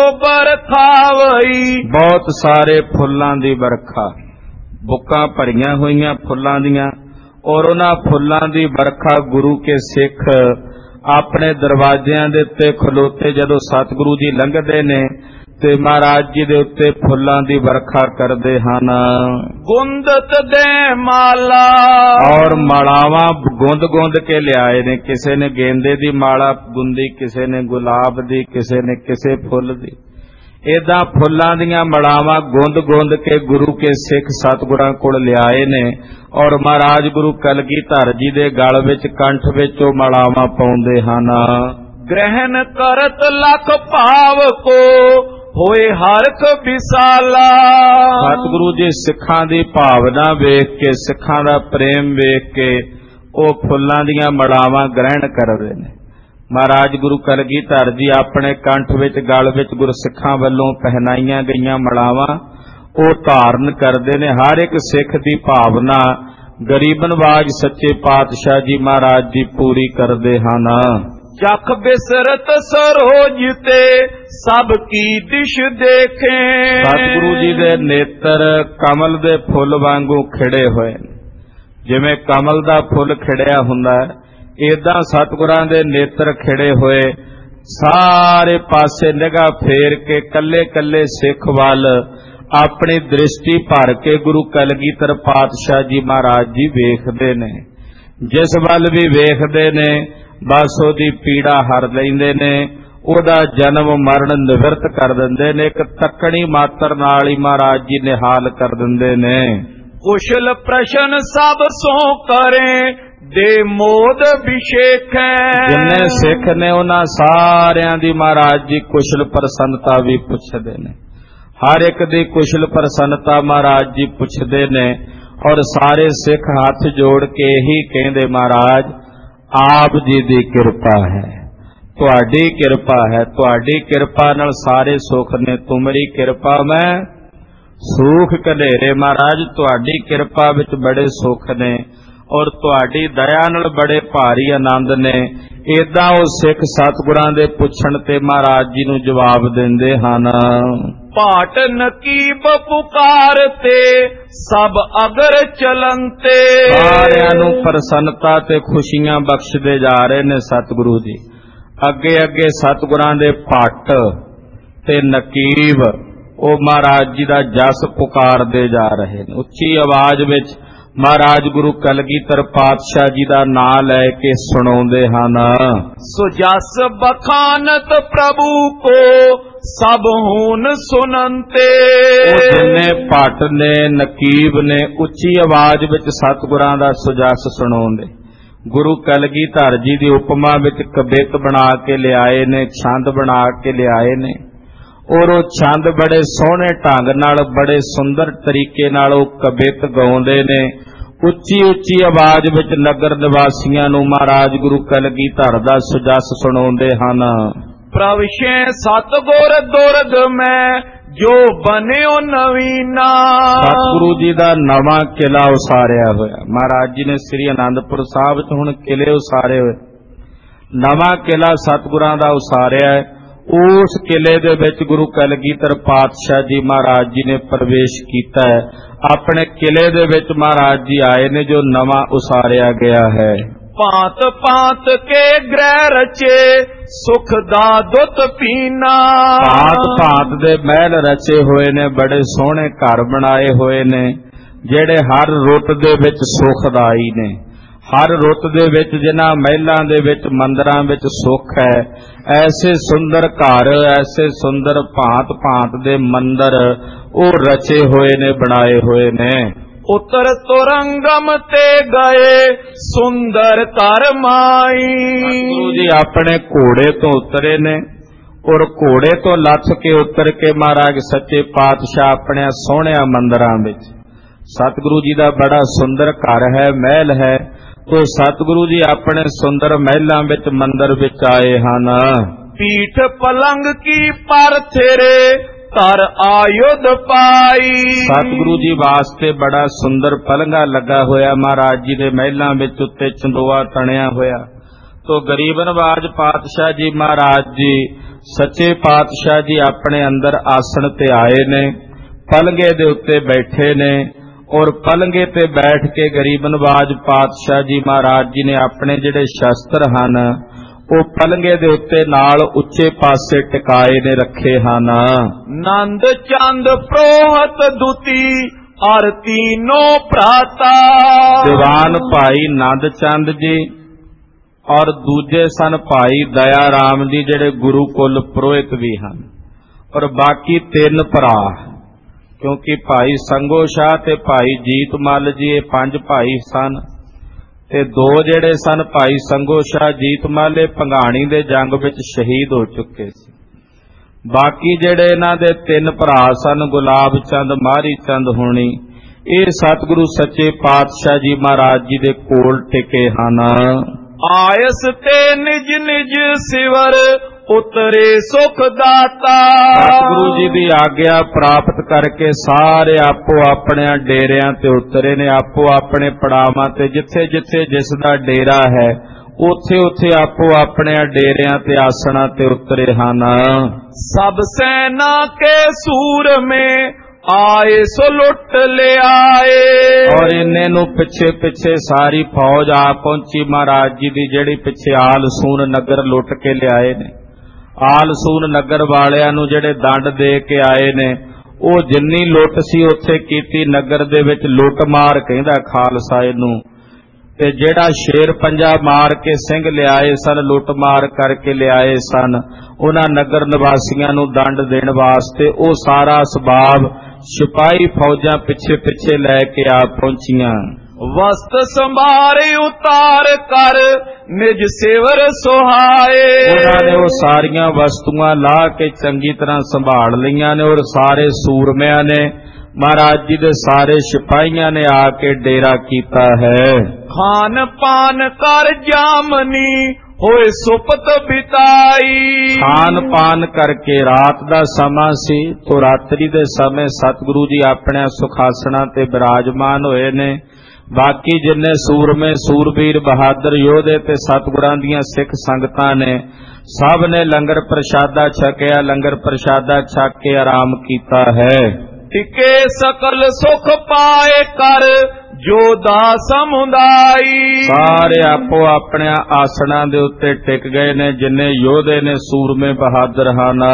ਬਰਖਾਵਈ। ਬਹੁਤ ਸਾਰੇ ਫੁੱਲਾਂ ਦੀ ਵਰਖਾ, ਬੁੱਕਾਂ ਭਰੀਆਂ ਹੋਈਆਂ ਫੁੱਲਾਂ ਦੀਆਂ ਔਰ ਉਹਨਾਂ ਫੁੱਲਾਂ ਦੀ ਵਰਖਾ ਗੁਰੂ ਕੇ ਸਿੱਖ ਆਪਣੇ ਦਰਵਾਜ਼ਿਆਂ ਦੇ ਉੱਤੇ ਖਲੋਤੇ ਜਦੋਂ ਸਤਿਗੁਰੂ ਜੀ ਲੰਘਦੇ ਨੇ ਤੇ ਮਹਾਰਾਜ ਜੀ ਦੇ ਉੱਤੇ ਫੁੱਲਾਂ ਦੀ ਵਰਖਾ ਕਰਦੇ ਹਨ। ਗੁੰਦਤ ਦੇ ਮਾਲਾ। ਔਰ ਮਾਲਾਵਾਂ ਗੁੰਦ ਗੁੰਦ ਕੇ ਲਿਆਏ ਨੇ। ਕਿਸੇ ਨੇ ਗੇਂਦੇ ਦੀ ਮਾਲਾ ਗੁੰਦੀ, ਕਿਸੇ ਨੇ ਗੁਲਾਬ ਦੀ, ਕਿਸੇ ਨੇ ਕਿਸੇ ਫੁੱਲ ਦੀ। ਏਦਾਂ ਫੁੱਲਾਂ ਦੀਆਂ ਮਾਲਾਵਾਂ ਗੁੰਦ ਗੁੰਦ ਕੇ ਗੁਰੂ ਕੇ ਸਿੱਖ ਸਤਿਗੁਰਾਂ ਕੋਲ ਲਿਆਏ ਨੇ ਔਰ ਮਹਾਰਾਜ ਗੁਰੂ ਕਲਗੀਧਰ ਜੀ ਦੇ ਗਲ ਵਿੱਚ, ਕੰਠ ਵਿੱਚ ਉਹ ਮਾਲਾਵਾਂ ਪਾਉਂਦੇ ਹਨ। ਗ੍ਰਹਿਣ ਕਰਤ ਲਖ ਭਾਵ ਕੋ ਹੋਏ ਹਰਖ ਵਿਸਾਲਾ। ਸਤਿਗੁਰੂ ਜੀ ਸਿੱਖਾਂ ਦੀ ਭਾਵਨਾ ਵੇਖ ਕੇ, ਸਿੱਖਾਂ ਦਾ ਪ੍ਰੇਮ ਵੇਖ ਕੇ ਉਹ ਫੁੱਲਾਂ ਦੀਆਂ ਮਾਲਾਵਾਂ ਗ੍ਰਹਿਣ ਕਰਦੇ ਨੇ। ਮਹਾਰਾਜ ਗੁਰੂ ਕਲਗੀਧਰ ਜੀ ਆਪਣੇ ਕੰਠ ਵਿੱਚ, ਗਲ ਵਿੱਚ ਗੁਰਸਿੱਖਾਂ ਵੱਲੋਂ ਪਹਿਨਾਈਆਂ ਗਈਆਂ ਮਾਲਾਵਾਂ ਉਹ ਧਾਰਨ ਕਰਦੇ ਨੇ। ਹਰ ਇੱਕ ਸਿੱਖ ਦੀ ਭਾਵਨਾ ਗਰੀਬ ਨਵਾਜ ਸੱਚੇ ਪਾਤਸ਼ਾਹ ਜੀ ਮਹਾਰਾਜ ਜੀ ਪੂਰੀ ਕਰਦੇ ਹਨ। ਚਖ ਬਿਸਰਤ ਸਰੋਜ ਤੇ ਸਭ ਕੀ ਦਿਸ਼ ਦੇਖੇ। ਸਤਿਗੁਰੂ ਜੀ ਦੇ ਨੇਤਰ ਕਮਲ ਦੇ ਫੁੱਲ ਵਾਂਗੂ ਖਿੜੇ ਹੋਏ ਨੇ। ਜਿਵੇਂ ਕਮਲ ਦਾ ਫੁੱਲ ਖਿੜਿਆ ਹੁੰਦਾ ਹੈ, ਏਦਾਂ ਸਤਿਗੁਰਾਂ ਦੇ ਨੇਤਰ ਖਿੜੇ ਹੋਏ, ਸਾਰੇ ਪਾਸੇ ਨਿਗਾਹ ਫੇਰ ਕੇ ਕੱਲੇ ਕੱਲੇ ਸਿੱਖ ਵੱਲ ਆਪਣੀ ਦ੍ਰਿਸ਼ਟੀ ਭਰ ਕੇ ਗੁਰੂ ਕਲਗੀਧਰ ਪਾਤਸ਼ਾਹ ਜੀ ਮਹਾਰਾਜ ਜੀ ਵੇਖਦੇ ਨੇ। ਜਿਸ ਵੱਲ ਵੀ ਵੇਖਦੇ ਨੇ ਬਸ ਉਹਦੀ ਪੀੜਾ ਹਰ ਲੈਂਦੇ ਨੇ, ਉਹਦਾ ਜਨਮ ਮਰਨ ਨਿਵਰਤ ਕਰ ਦਿੰਦੇ ਨੇ। ਇੱਕ ਤੱਕਣੀ ਮਾਤਰ ਨਾਲ ਹੀ ਮਹਾਰਾਜ ਜੀ ਨਿਹਾਲ ਕਰ ਦਿੰਦੇ ਨੇ। ਕੁਸ਼ਲ ਪ੍ਰਸ਼ਨ ਸਭ ਸੋ ਕਰੇ ਦੇ ਮੋਦ ਵਿਸ਼ੇਖੈ। ਜਿੰਨੇ ਸਿੱਖ ਨੇ ਉਹਨਾਂ ਸਾਰਿਆਂ ਦੀ ਮਹਾਰਾਜ ਜੀ ਕੁਸ਼ਲ ਪ੍ਰਸੰਨਤਾ ਵੀ ਪੁੱਛਦੇ ਨੇ। ਹਰ ਇੱਕ ਦੀ ਕੁਸ਼ਲ ਪ੍ਰਸੰਨਤਾ ਮਹਾਰਾਜ ਜੀ ਪੁੱਛਦੇ ਨੇ ਔਰ ਸਾਰੇ ਸਿੱਖ ਹੱਥ ਜੋੜ ਕੇ ਇਹੀ ਕਹਿੰਦੇ, ਮਹਾਰਾਜ ਆਪ ਜੀ ਦੀ ਕਿਰਪਾ ਹੈ, ਤੁਹਾਡੀ ਕਿਰਪਾ ਹੈ, ਤੁਹਾਡੀ ਕਿਰਪਾ ਨਾਲ ਸਾਰੇ ਸੁੱਖ ਨੇ। ਤੁਮਰੀ ਕਿਰਪਾ ਮੈਂ ਸੁਖ ਕਢੇਰੇ। ਮਹਾਰਾਜ ਤੁਹਾਡੀ ਕਿਰਪਾ ਵਿੱਚ ਬੜੇ ਸੁੱਖ ਨੇ ਔਰ ਤੁਹਾਡੀ ਦਇਆ ਨਾਲ ਬੜੇ ਭਾਰੀ ਆਨੰਦ ਨੇ। ਏਦਾਂ ਉਹ ਸਿੱਖ ਸਤਿਗੁਰਾਂ ਦੇ ਪੁੱਛਣ ਤੇ ਮਹਾਰਾਜ ਜੀ ਨੂੰ ਜਵਾਬ ਦਿੰਦੇ ਹਨ। ਭਾਟ ਨਕੀਬ ਪੁਕਾਰਤੇ ਸਭ ਅਗਰ ਚਲੰਤੇ। ਸਾਰਿਆਂ ਨੂੰ ਪ੍ਰਸੰਨਤਾ ਤੇ ਖੁਸ਼ੀਆਂ ਬਖਸ਼ਦੇ ਜਾ ਰਹੇ ਨੇ ਸਤਿਗੁਰੂ ਜੀ। ਅੱਗੇ ਅੱਗੇ ਸਤਿਗੁਰਾਂ ਦੇ ਭੱਟ ਤੇ ਨਕੀਬ ਉਹ ਮਹਾਰਾਜ ਜੀ ਦਾ ਜਸ ਪੁਕਾਰਦੇ ਜਾ ਰਹੇ ਨੇ। ਉੱਚੀ ਆਵਾਜ਼ ਵਿੱਚ ਮਹਾਰਾਜ ਗੁਰੂ ਕਲਗੀਧਰ ਪਾਤਸ਼ਾਹ ਜੀ ਦਾ ਨਾਮ ਲੈ ਕੇ ਸੁਣਾਉਂਦੇ ਹਨ। ਸੋ ਜਸ ਬਖਾਨਤ ਪ੍ਰਭੂ ਕੋ ਸਭ ਹੁਣ ਸੁਨੰਤੇ। ਉਹ ਜਿੰਨੇ ਭੱਟ ਨੇ ਨਕੀਬ ਨੇ ਉੱਚੀ ਆਵਾਜ਼ ਵਿੱਚ ਸਤਿਗੁਰਾਂ ਦਾ ਸੁਜਸ ਸੁਣਾਉਂਦੇ। ਗੁਰੂ ਕਲਗੀਧਰ ਜੀ ਦੀ ਉਪਮਾ ਵਿੱਚ ਕਵਿਤ ਬਣਾ ਕੇ ਲਿਆਏ ਨੇ, ਛੰਦ ਬਣਾ ਕੇ ਲਿਆਏ ਨੇ, ਔਰ ਉਹ ਛੰਦ ਬੜੇ ਸੋਹਣੇ ਢੰਗ ਨਾਲ ਬੜੇ ਸੁੰਦਰ ਤਰੀਕੇ ਨਾਲ ਉਹ ਕਵਿਤ ਗਾਉਂਦੇ ਨੇ। ਉੱਚੀ ਉੱਚੀ ਆਵਾਜ਼ ਵਿੱਚ ਨਗਰ ਨਿਵਾਸੀਆਂ ਨੂੰ ਮਹਾਰਾਜ ਗੁਰੂ ਕਲਗੀਧਰ ਦਾ ਸੁਜਸ ਸੁਣਾਉਂਦੇ ਹਨ। ਪ੍ਰਵਸ਼ੇ ਸਤਿਗੁਰ ਦੁਰਗ ਮੈਂ ਜੋ ਬਨਿਓ ਨਵੀਨਾ। ਸਤਿਗੁਰੂ ਜੀ ਦਾ ਨਵਾਂ ਕਿਲਾ ਉਸਾਰਿਆ ਹੋਇਆ। ਮਹਾਰਾਜ ਜੀ ਨੇ ਸ੍ਰੀ ਅਨੰਦਪੁਰ ਸਾਹਿਬ ਚ ਹੁਣ ਕਿਲੇ ਉਸਾਰੇ ਹੋਏ। ਨਵਾਂ ਕਿਲਾ ਸਤਿਗੁਰਾਂ ਦਾ ਉਸਾਰਿਆ ਹੈ। ਉਸ ਕਿਲੇ ਦੇ ਵਿੱਚ ਗੁਰੂ ਕਲਗੀਧਰ ਪਾਤਸ਼ਾਹ ਜੀ ਮਹਾਰਾਜ ਜੀ ਨੇ ਪ੍ਰਵੇਸ਼ ਕੀਤਾ ਹੈ। ਆਪਣੇ ਕਿਲੇ ਦੇ ਵਿੱਚ ਮਹਾਰਾਜ ਜੀ ਆਏ ਨੇ ਜੋ ਨਵਾਂ ਉਸਾਰਿਆ ਗਿਆ ਹੈ। ਭਾਂਤ ਭਾਂਤ ਕੇ ਗ੍ਰਹਿ ਰਚੇ ਸੁਖ ਦਾ ਦੁੱਤ ਪੀਨਾ। ਭਾਂਤ ਭਾਂਤ ਦੇ ਮਹਿਲ ਰਚੇ ਹੋਏ ਨੇ, ਬੜੇ ਸੋਹਣੇ ਘਰ ਬਣਾਏ ਹੋਏ ਨੇ ਜਿਹੜੇ ਹਰ ਰੁੱਤ ਦੇ ਵਿੱਚ ਸੁਖਦਾਈ ਨੇ। ਹਰ ਰੁੱਤ ਦੇ ਵਿੱਚ ਜਿਨ੍ਹਾਂ ਮਹਿਲਾਂ ਦੇ ਵਿੱਚ ਮੰਦਰਾਂ ਵਿੱਚ ਸੁੱਖ ਹੈ, ਐਸੇ ਸੁੰਦਰ ਘਰ, ਐਸੇ ਸੁੰਦਰ ਭਾਂਤ ਭਾਂਤ ਦੇ ਮੰਦਰ ਉਹ ਰਚੇ ਹੋਏ ਨੇ, ਬਣਾਏ ਹੋਏ ਨੇ। ਉਤਰ ਤੁਰੰਗਮ ਤੇ ਗਏ ਸੁੰਦਰ ਘਰ ਮਾਈ। ਗੁਰੂ ਜੀ ਆਪਣੇ ਘੋੜੇ ਤੋਂ ਉਤਰੇ ਨੇ ਔਰ ਘੋੜੇ ਤੋਂ ਲੱਥ ਕੇ ਉਤਰ ਕੇ ਮਹਾਰਾਜ ਸੱਚੇ ਪਾਤਸ਼ਾਹ ਆਪਣੇ ਸੋਹਣਿਆਂ ਮੰਦਰਾਂ ਵਿੱਚ। ਸਤਿਗੁਰੂ ਜੀ ਦਾ ਬੜਾ ਸੁੰਦਰ ਘਰ ਹੈ, ਮਹਿਲ ਹੈ। ਤੋ ਸਤਿਗੁਰੂ ਜੀ ਆਪਣੇ ਸੁੰਦਰ ਮਹਿਲਾਂ ਵਿੱਚ ਮੰਦਰ ਵਿੱਚ ਆਏ ਹਨ। ਪੀਠ ਪਲੰਗ ਕੀ ਪਰ ਥੇਰੇ ਧਰ ਆਯੁਧ ਪਾਈ। ਸਤਿਗੁਰੂ ਜੀ ਵਾਸਤੇ ਬੜਾ ਸੁੰਦਰ ਪਲੰਘਾ ਲੱਗਾ ਹੋਇਆ ਮਹਾਰਾਜ ਜੀ ਦੇ ਮਹਿਲਾਂ ਵਿੱਚ, ਉੱਤੇ ਚੰਦੋਆ ਤਣਿਆ ਹੋਇਆ। ਤੋ ਗਰੀਬ ਨਵਾਜ ਪਾਤਸ਼ਾਹ ਜੀ ਮਹਾਰਾਜ ਜੀ ਸੱਚੇ ਪਾਤਸ਼ਾਹ ਜੀ ਆਪਣੇ ਅੰਦਰ ਆਸਣ ਤੇ ਆਏ ਨੇ, ਪਲੰਘੇ ਦੇ ਉੱਤੇ ਬੈਠੇ ਨੇ ਔਰ ਪਲੰਘੇ ਤੇ ਬੈਠ ਕੇ ਗਰੀਬ ਨਵਾਜ ਪਾਤਸ਼ਾਹ ਜੀ ਮਹਾਰਾਜ ਜੀ ਨੇ ਆਪਣੇ ਜਿਹੜੇ ਸ਼ਸਤਰ ਹਨ ਉਹ ਪਲੰਘੇ ਦੇ ਉੱਤੇ ਨਾਲ ਉੱਚੇ ਪਾਸੇ ਟਿਕਾਏ ਨੇ ਰੱਖੇ ਹਨ। ਨੰਦ ਚੰਦ ਪ੍ਰੋਹਤ ਦੁਤੀ ਔਰ ਤੀਨੋ ਭਰਾਤਾ। ਦੀਵਾਨ ਭਾਈ ਨੰਦ ਚੰਦ ਜੀ ਔਰ ਦੂਜੇ ਸਨ ਭਾਈ ਦਇਆ ਰਾਮ ਜੀ ਜਿਹੜੇ ਗੁਰੂ ਕੁਲ ਪੁਰੋਹਿਤ ਵੀ ਹਨ, ਔਰ ਬਾਕੀ ਤਿੰਨ ਭਰਾ, ਕਿਉਂਕਿ ਭਾਈ ਸੰਗੋ ਸ਼ਾਹ ਤੇ ਭਾਈ ਜੀਤ ਮੱਲ ਜੀ ਇਹ ਪੰਜ ਭਾਈ ਸਨ ਤੇ ਦੋ ਜਿਹੜੇ ਸਨ ਭਾਈ ਸੰਗੋ ਸ਼ਾਹ ਜੀਤ ਮੱਲ ਇਹ ਭੰਗਾਣੀ ਦੇ ਜੰਗ ਵਿੱਚ ਸ਼ਹੀਦ ਹੋ ਚੁੱਕੇ ਸੀ। ਬਾਕੀ ਜਿਹੜੇ ਇਹਨਾਂ ਦੇ ਤਿੰਨ ਭਰਾ ਸਨ ਗੁਲਾਬ ਚੰਦ, ਮਾਰੀ ਚੰਦ ਹੋਣੀ, ਇਹ ਸਤਿਗੁਰੂ ਸੱਚੇ ਪਾਤਸ਼ਾਹ ਜੀ ਮਹਾਰਾਜ ਜੀ ਦੇ ਕੋਲ ਟਿਕੇ ਹਨ। ਆਇਸ ਤੇ ਨਿਜ ਨਿਜ ਸਿਵਰ ਉਤਰੇ ਸੁਖ ਦਾਤਾ। ਸਤਿਗੁਰੂ ਜੀ ਦੀ ਆਗਿਆ ਪ੍ਰਾਪਤ ਕਰਕੇ ਸਾਰੇ ਆਪੋ ਆਪਣੇ ਡੇਰਿਆਂ ਤੇ ਉਤਰੇ ਨੇ, ਆਪੋ ਆਪਣੇ ਪੜਾਵਾਂ ਤੇ। ਜਿੱਥੇ ਜਿੱਥੇ ਜਿਸ ਦਾ ਡੇਰਾ ਹੈ ਉੱਥੇ ਉੱਥੇ ਆਪੋ ਆਪਣੇ ਡੇਰਿਆਂ ਤੇ ਆਸਣਾਂ ਤੇ ਉਤਰੇ ਹਨ। ਸਭ ਸੈਨਾ ਕੇ ਸੂਰ ਮੇ ਆਏ ਸੋ ਲੁੱਟ ਲਿਆਏ। ਔਰ ਇੰਨੇ ਨੂੰ ਪਿੱਛੇ ਪਿੱਛੇ ਸਾਰੀ ਫੌਜ ਆ ਪਹੁੰਚੀ ਮਹਾਰਾਜ ਜੀ ਦੀ, ਜਿਹੜੀ ਪਿੱਛੇ ਆਲਸੂਨ ਨਗਰ ਲੁੱਟ ਕੇ ਲਿਆਏ ਨੇ। ਆਲਸੂਨ ਨਗਰ ਵਾਲਿਆਂ ਨੂੰ ਜਿਹੜੇ ਦੰਡ ਦੇ ਕੇ ਆਏ ਨੇ ਉਹ ਜਿੰਨੀ ਲੁੱਟ ਸੀ ਉੱਥੇ ਕੀਤੀ। ਨਗਰ ਦੇ ਵਿੱਚ ਲੁੱਟ ਮਾਰ ਕਹਿੰਦਾ ਖਾਲਸਾ ਇਹਨੂੰ। ਤੇ ਜਿਹੜਾ ਸ਼ੇਰ ਪੰਜਾ ਮਾਰ ਕੇ ਸਿੰਘ ਲਿਆਏ ਸਨ, ਲੁੱਟ ਮਾਰ ਕਰਕੇ ਲਿਆਏ ਸਨ, ਉਹਨਾਂ ਨਗਰ ਨਿਵਾਸੀਆਂ ਨੂੰ ਦੰਡ ਦੇਣ ਵਾਸਤੇ ਉਹ ਸਾਰਾ ਸਬਾਬ ਸਿਪਾਹੀ ਫੌਜਾਂ ਪਿੱਛੇ ਪਿੱਛੇ ਲੈ ਕੇ ਆ ਪਹੁੰਚੀਆਂ। ਵਸਤ ਸੰਭਾਰੇ ਉਤਾਰ ਕਰ ਨਿਜ ਸੇਵਰ ਸੁਹਾਏ। ਉਹਨਾਂ ਨੇ ਉਹ ਸਾਰੀਆਂ ਵਸਤੂਆਂ ਲਾਹ ਕੇ ਚੰਗੀ ਤਰ੍ਹਾਂ ਸੰਭਾਲ ਲਈਆਂ ਨੇ ਔਰ ਸਾਰੇ ਸੂਰਮਿਆਂ ਨੇ ਮਹਾਰਾਜ ਜੀ ਦੇ ਸਾਰੇ ਸਿਪਾਹੀਆਂ ਨੇ ਆ ਕੇ ਡੇਰਾ ਕੀਤਾ ਹੈ। ਖਾਨ ਪਾਨ ਕਰ ਜਾਮਨੀ ਹੋਏ ਸੁਪਤ ਬਿਤਾਈ। ਖਾਨ ਪਾਨ ਕਰਕੇ ਰਾਤ ਦਾ ਸਮਾਂ ਸੀ ਤੋ ਰਾਤਰੀ ਦੇ ਸਮੇਂ ਸਤਿਗੁਰੂ ਜੀ ਆਪਣੇ ਸੁਖਾਸਣਾਂ ਤੇ ਬਿਰਾਜਮਾਨ ਹੋਏ ਨੇ। बाकी जिन्ने सूरमे सूरबीर बहादुर योधे ते सतगुरां दीयां सिख संगतां ने सब ने लंगर प्रसादा छकिया, लंगर प्रसादा छक के आराम कीता है। टिके सकल सुख पाए कर जोधा समुदाई। सारे आपो अपने आसना दे उत्ते टिक गए ने जिन्ने योधे ने सूरमे बहादुर हन।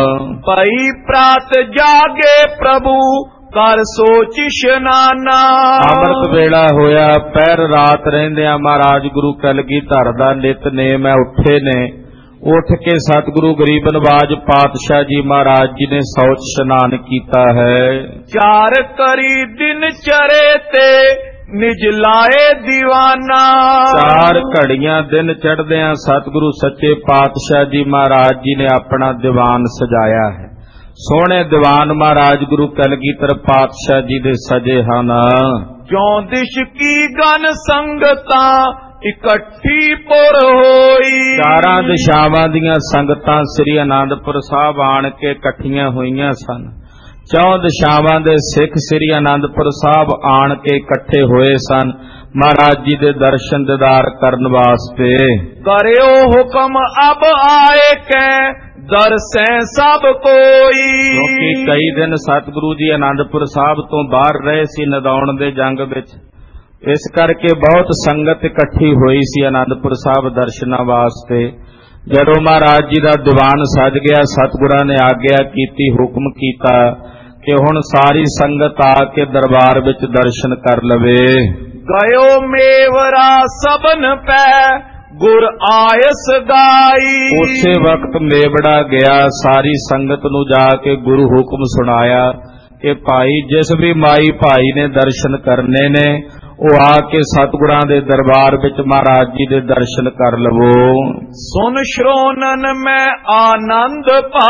पई प्रात जागे प्रभु कर सोच इशनाना। अमृत वेला होया, पैर रात रहिंदियां महाराज गुरु कलगीधर दा नितनेम है उठे ने। उठ के सतगुरु गरीब नवाज पातशाह जी महाराज जी ने शौच स्नान कीता है। चार करी दिन चरे ते निज लाए दीवाना। चार घड़ियां दिन चढ़दियां सतगुरु सच्चे पातशाह जी महाराज जी ने अपना दीवान सजाया है। सोहने दीवान महाराज गुरु कलगीधर पातशाह जी दे सजे हन। क्यों दिश की गन संगता इकट्ठी पुर होई। चारां दिशावां दीयां संगतां श्री आनंदपुर साहब आण के इकट्ठियां होईयां सन। चौं दिशावां दे सिख श्री आनंदपुर साहब आण के इकट्ठे होए सन महाराज जी दे दर्शन दीदार करन वास्ते। करियो हुक्म अब आए कै दरसै सब कोई। क्योंकि कई दिन सतगुरु जी आनंदपुर साहब तो बाहर रहे सी नदौण दे जंग विच, इस करके बहुत संगत इकट्ठी हुई सी आनंदपुर साहब दर्शनां वास्ते। जदों महाराज जी दा दीवान सज गया, सतगुरां ने आग्या कीती, हुक्म कीता कि हुण सारी संगत आके दरबार विच दर्शन कर लवे। गयो मेवरा सबन पै गुर आयस गाई। उसे वक्त मेवड़ा गया, सारी संगत नूं जाके गुरु हुक्म सुनाया कि भाई जिस भी माई भाई ने दर्शन करने ने वो आके सतगुरां दे दरबार विच महाराज जी दे दर्शन कर लवो। सुन श्रोनन में आनंद पा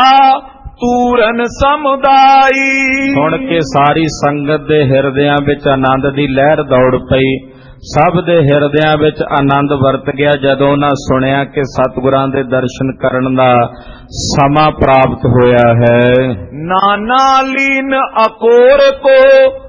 तूरन समुदाई। सुन के सारी संगत दे हिरदियां विच आनंद दी लहर दौड़ पई। सब दे हिरदियां विच आनंद वरत गया जदों उन्हां सुनिया कि सतगुरां दे दर्शन करन दा समा प्राप्त होया है। नाना लीन अकोर को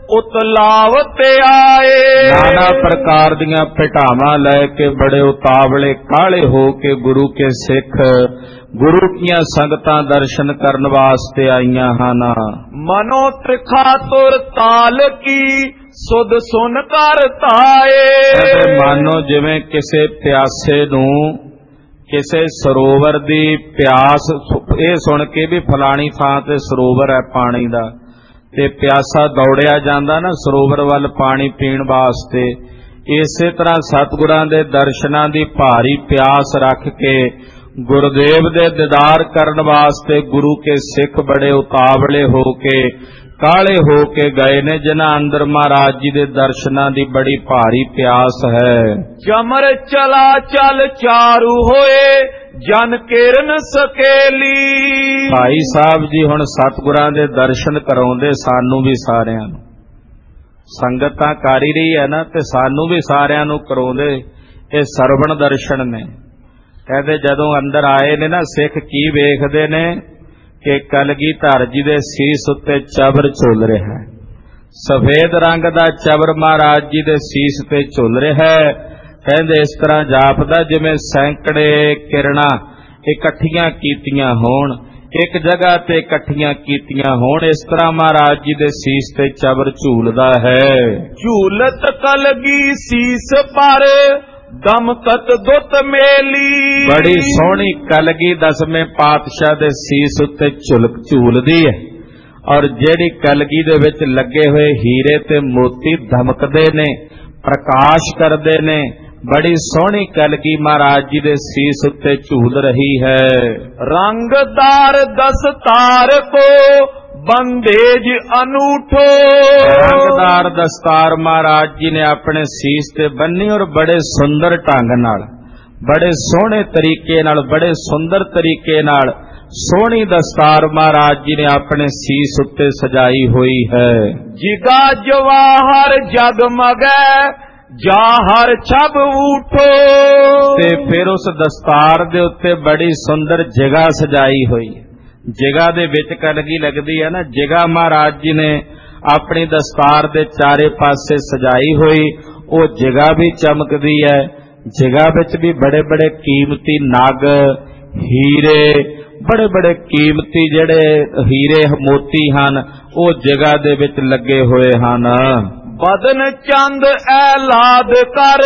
उतलावते आए। नाना प्रकार दियां पिटावां लैके बड़े उतावले काले हो के गुरु के सिख गुरु कीयां संगतां दर्शन करन वास्ते आईयां हन। मनो त्रिखातुर ताल की सुध सुन कर ताए। मानो जिवें किसे प्यासे नूं किसे सरोवर दी प्यास ये सुन के भी फलानी थां ते सरोवर है पानी दा ते प्यासा दौड़िया जांदा ना सरोवर वल पानी पीण वास्ते। इसे तरह सतगुरां दे दर्शनां दी भारी प्यास रख के गुरुदेव दे दीदार करन वास्ते गुरु के सिख बड़े उतावले हो के काले हो के गए ने जिन्हां अंदर महाराज जी दे दर्शनां दी बड़ी भारी प्यास है। चमर चला चल चारू होए जन किरण सकेली। भाई साहब जी हुण सतगुरां दे दर्शन कराउंदे सानू भी सारियां नूं, संगतां कर ही रही है ना ते सानू भी सारियां नूं कराउंदे। ये सरवण दर्शन ने। कहते जदों अंदर आए ने ना सिख की वेखदे ने कि कलगीधर जी दे सीस उत्ते चबर झुल रहा है। सफेद रंग दा चबर महाराज जी दे सीस ते झुल रहा है। कहंदे इस तरह जापदा जिवें सैकड़े किरणां इकट्ठियां कीतियां होण, एक जगह ते इकट्ठियां कीतियां होण। इस तरह महाराज जी दे सीस ते चबर झूलदा है। झूलत कलगी सीस पर दमकत दुत मेली। बड़ी सोहनी कलगी दसवें पातशाह दे सीस उत्ते झुलक झूलदी है और जेड़ी कलगी दे विच लगे हुए हीरे ते मोती धमकदे ने, प्रकाश करदे ने। बड़ी सोहनी कलगी महाराज जी दे सीस उत्ते झूल रही है। रंगदार दस्तार को बंदेज अनूठो। रंगदार दस्तार महाराज जी ने अपने सीस ते बन्नी और बड़े सुंदर ढंग नाल, बड़े सोहने तरीके नाल, बड़े सुंदर तरीके नाल सोहनी दस्तार महाराज जी ने अपने सीस उत्ते सजाई हुई है। जिगा जवाहर जगमगै जाहर छब उठो। ते फिर उस दस्तार दे उत्ते बड़ी सुंदर जिगा सजाई हुई। जिगा दे विच कलगी लगदी है ना, जिगा महाराज जी ने अपनी दस्तार दे चारे पासे सजाई हुई ਉਹ ਜਗ੍ਹਾ ਵੀ ਚਮਕਦੀ ਹੈ। ਜਗ੍ਹਾ ਵਿੱਚ ਵੀ ਬੜੇ ਬੜੇ ਕੀਮਤੀ ਨਗ, ਹੀਰੇ, ਬੜੇ ਬੜੇ ਕੀਮਤੀ ਜਿਹੜੇ ਹੀਰੇ ਮੋਤੀ ਹਨ ਉਹ ਜਗ੍ਹਾ ਦੇ ਵਿੱਚ ਲੱਗੇ ਹੋਏ ਹਨ। ਬਦਨ ਚੰਦ ਐਲਾਦ ਕਰ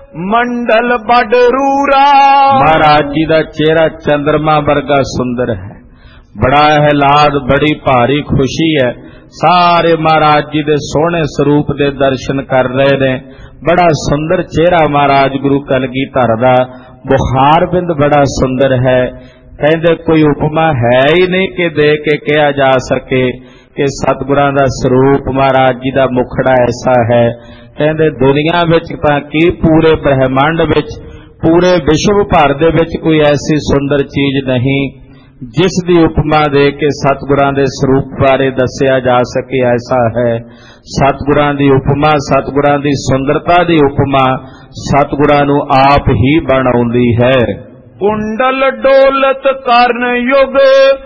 ਮੰਡਲ ਬੜ ਰੂਰਾ। ਮਹਾਰਾਜ ਜੀ ਦਾ ਚਿਹਰਾ ਚੰਦਰਮਾ ਵਰਗਾ ਸੁੰਦਰ ਹੈ। ਬੜਾਹਿਲਾਦ, ਬੜੀ ਭਾਰੀ ਖੁਸ਼ੀ ਹੈ। ਸਾਰੇ ਮਹਾਰਾਜ ਜੀ ਦੇ ਸੋਹਣੇ ਸਰੂਪ ਦੇ ਦਰਸ਼ਨ ਕਰ ਰਹੇ ਨੇ। ਬੜਾ ਸੁੰਦਰ ਚਿਹਰਾ ਮਹਾਰਾਜ ਗੁਰੂ ਕਲਗੀਧਰ ਦਾ। ਬੁਖਾਰ ਬਿੰਦ ਬੜਾ ਸੁੰਦਰ ਹੈ। ਕਹਿੰਦੇ ਕੋਈ ਉਪਮਾ ਹੈ ਹੀ ਨਹੀਂ ਕਿ ਦੇ ਕੇ ਕਿਹਾ ਜਾ ਸਕੇ ਕਿ ਸਤਿਗੁਰਾਂ ਦਾ ਸਰੂਪ ਮਹਾਰਾਜ ਜੀ ਦਾ ਮੁਖੜਾ ਐਸਾ ਹੈ। ਕਹਿੰਦੇ ਦੁਨੀਆ ਵਿੱਚ ਤਾਂ ਕੀ ਪੂਰੇ ਬ੍ਰਹਿਮੰਡ ਵਿੱਚ, ਪੂਰੇ ਵਿਸ਼ਵ ਭਰ ਦੇ ਵਿੱਚ ਕੋਈ ਐਸੀ ਸੁੰਦਰ ਚੀਜ਼ ਨਹੀਂ ਜਿਸ ਦੀ ਉਪਮਾ ਦੇ ਕੇ ਸਤਿਗੁਰਾਂ ਦੇ ਸਰੂਪ ਬਾਰੇ ਦੱਸਿਆ ਜਾ ਸਕੇ। ਐਸਾ ਹੈ ਸਤਿਗੁਰਾਂ ਦੀ ਉਪਮਾ, ਸਤਿਗੁਰਾਂ ਦੀ ਸੁੰਦਰਤਾ ਦੀ ਉਪਮਾ ਸਤਿਗੁਰਾਂ ਨੂੰ ਆਪ ਹੀ ਬਣਾਉਂਦੀ ਹੈ। ਕੁੰਡਲ ਡੋਲਤ ਕਰਨ ਯੁਗ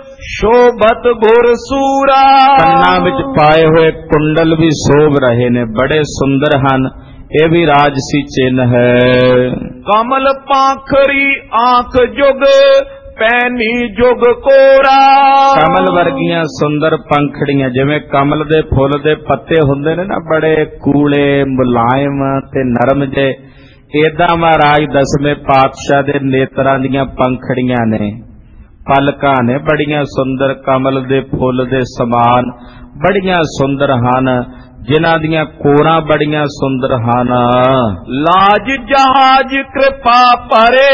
ਸ਼ੋਭਤ ਗੁਰ ਸੂਰਾ। ਕੰਨਾਂ ਵਿੱਚ ਪਾਏ ਹੋਏ ਕੁੰਡਲ ਵੀ ਸ਼ੋਭ ਰਹੇ ਨੇ, ਬੜੇ ਸੁੰਦਰ ਹਨ। ਇਹ ਵੀ ਰਾਜਸੀ ਚਿੰਨ੍ਹ ਹੈ। ਕਮਲ ਪਾਖਰੀ ਆਂਖ ਜੁਗ ਪੈਨੀ ਜੁਗ ਕੋਰਾ। ਕਮਲ ਵਰਗੀਆਂ ਸੁੰਦਰ ਪੰਖੜੀਆਂ, ਜਿਵੇਂ ਕਮਲ ਦੇ ਫੁੱਲ ਦੇ ਪੱਤੇ ਹੁੰਦੇ ਨੇ ਨਾ, ਬੜੇ ਕੂਲੇ, ਮੁਲਾਇਮ ਤੇ ਨਰਮ ਜੇ, ਏਦਾਂ ਮਹਾਰਾਜ ਦਸਵੇਂ ਪਾਤਸ਼ਾਹ ਦੇ ਨੇਤਰਾਂ ਦੀਆਂ ਪੰਖੜੀਆਂ ਨੇ, ਪਲਕਾਂ ਨੇ, ਬੜੀਆਂ ਸੁੰਦਰ, ਕਮਲ ਦੇ ਫੁੱਲ ਦੇ ਸਮਾਨ ਬੜੀਆਂ ਸੁੰਦਰ ਹਨ, ਜਿਨ੍ਹਾਂ ਦੀਆਂ ਕੋਰਾਂ ਬੜੀਆਂ ਸੁੰਦਰ ਹਨ। ਲਾਜ ਜਹਾਜ ਕਿਰਪਾ ਭਰੇ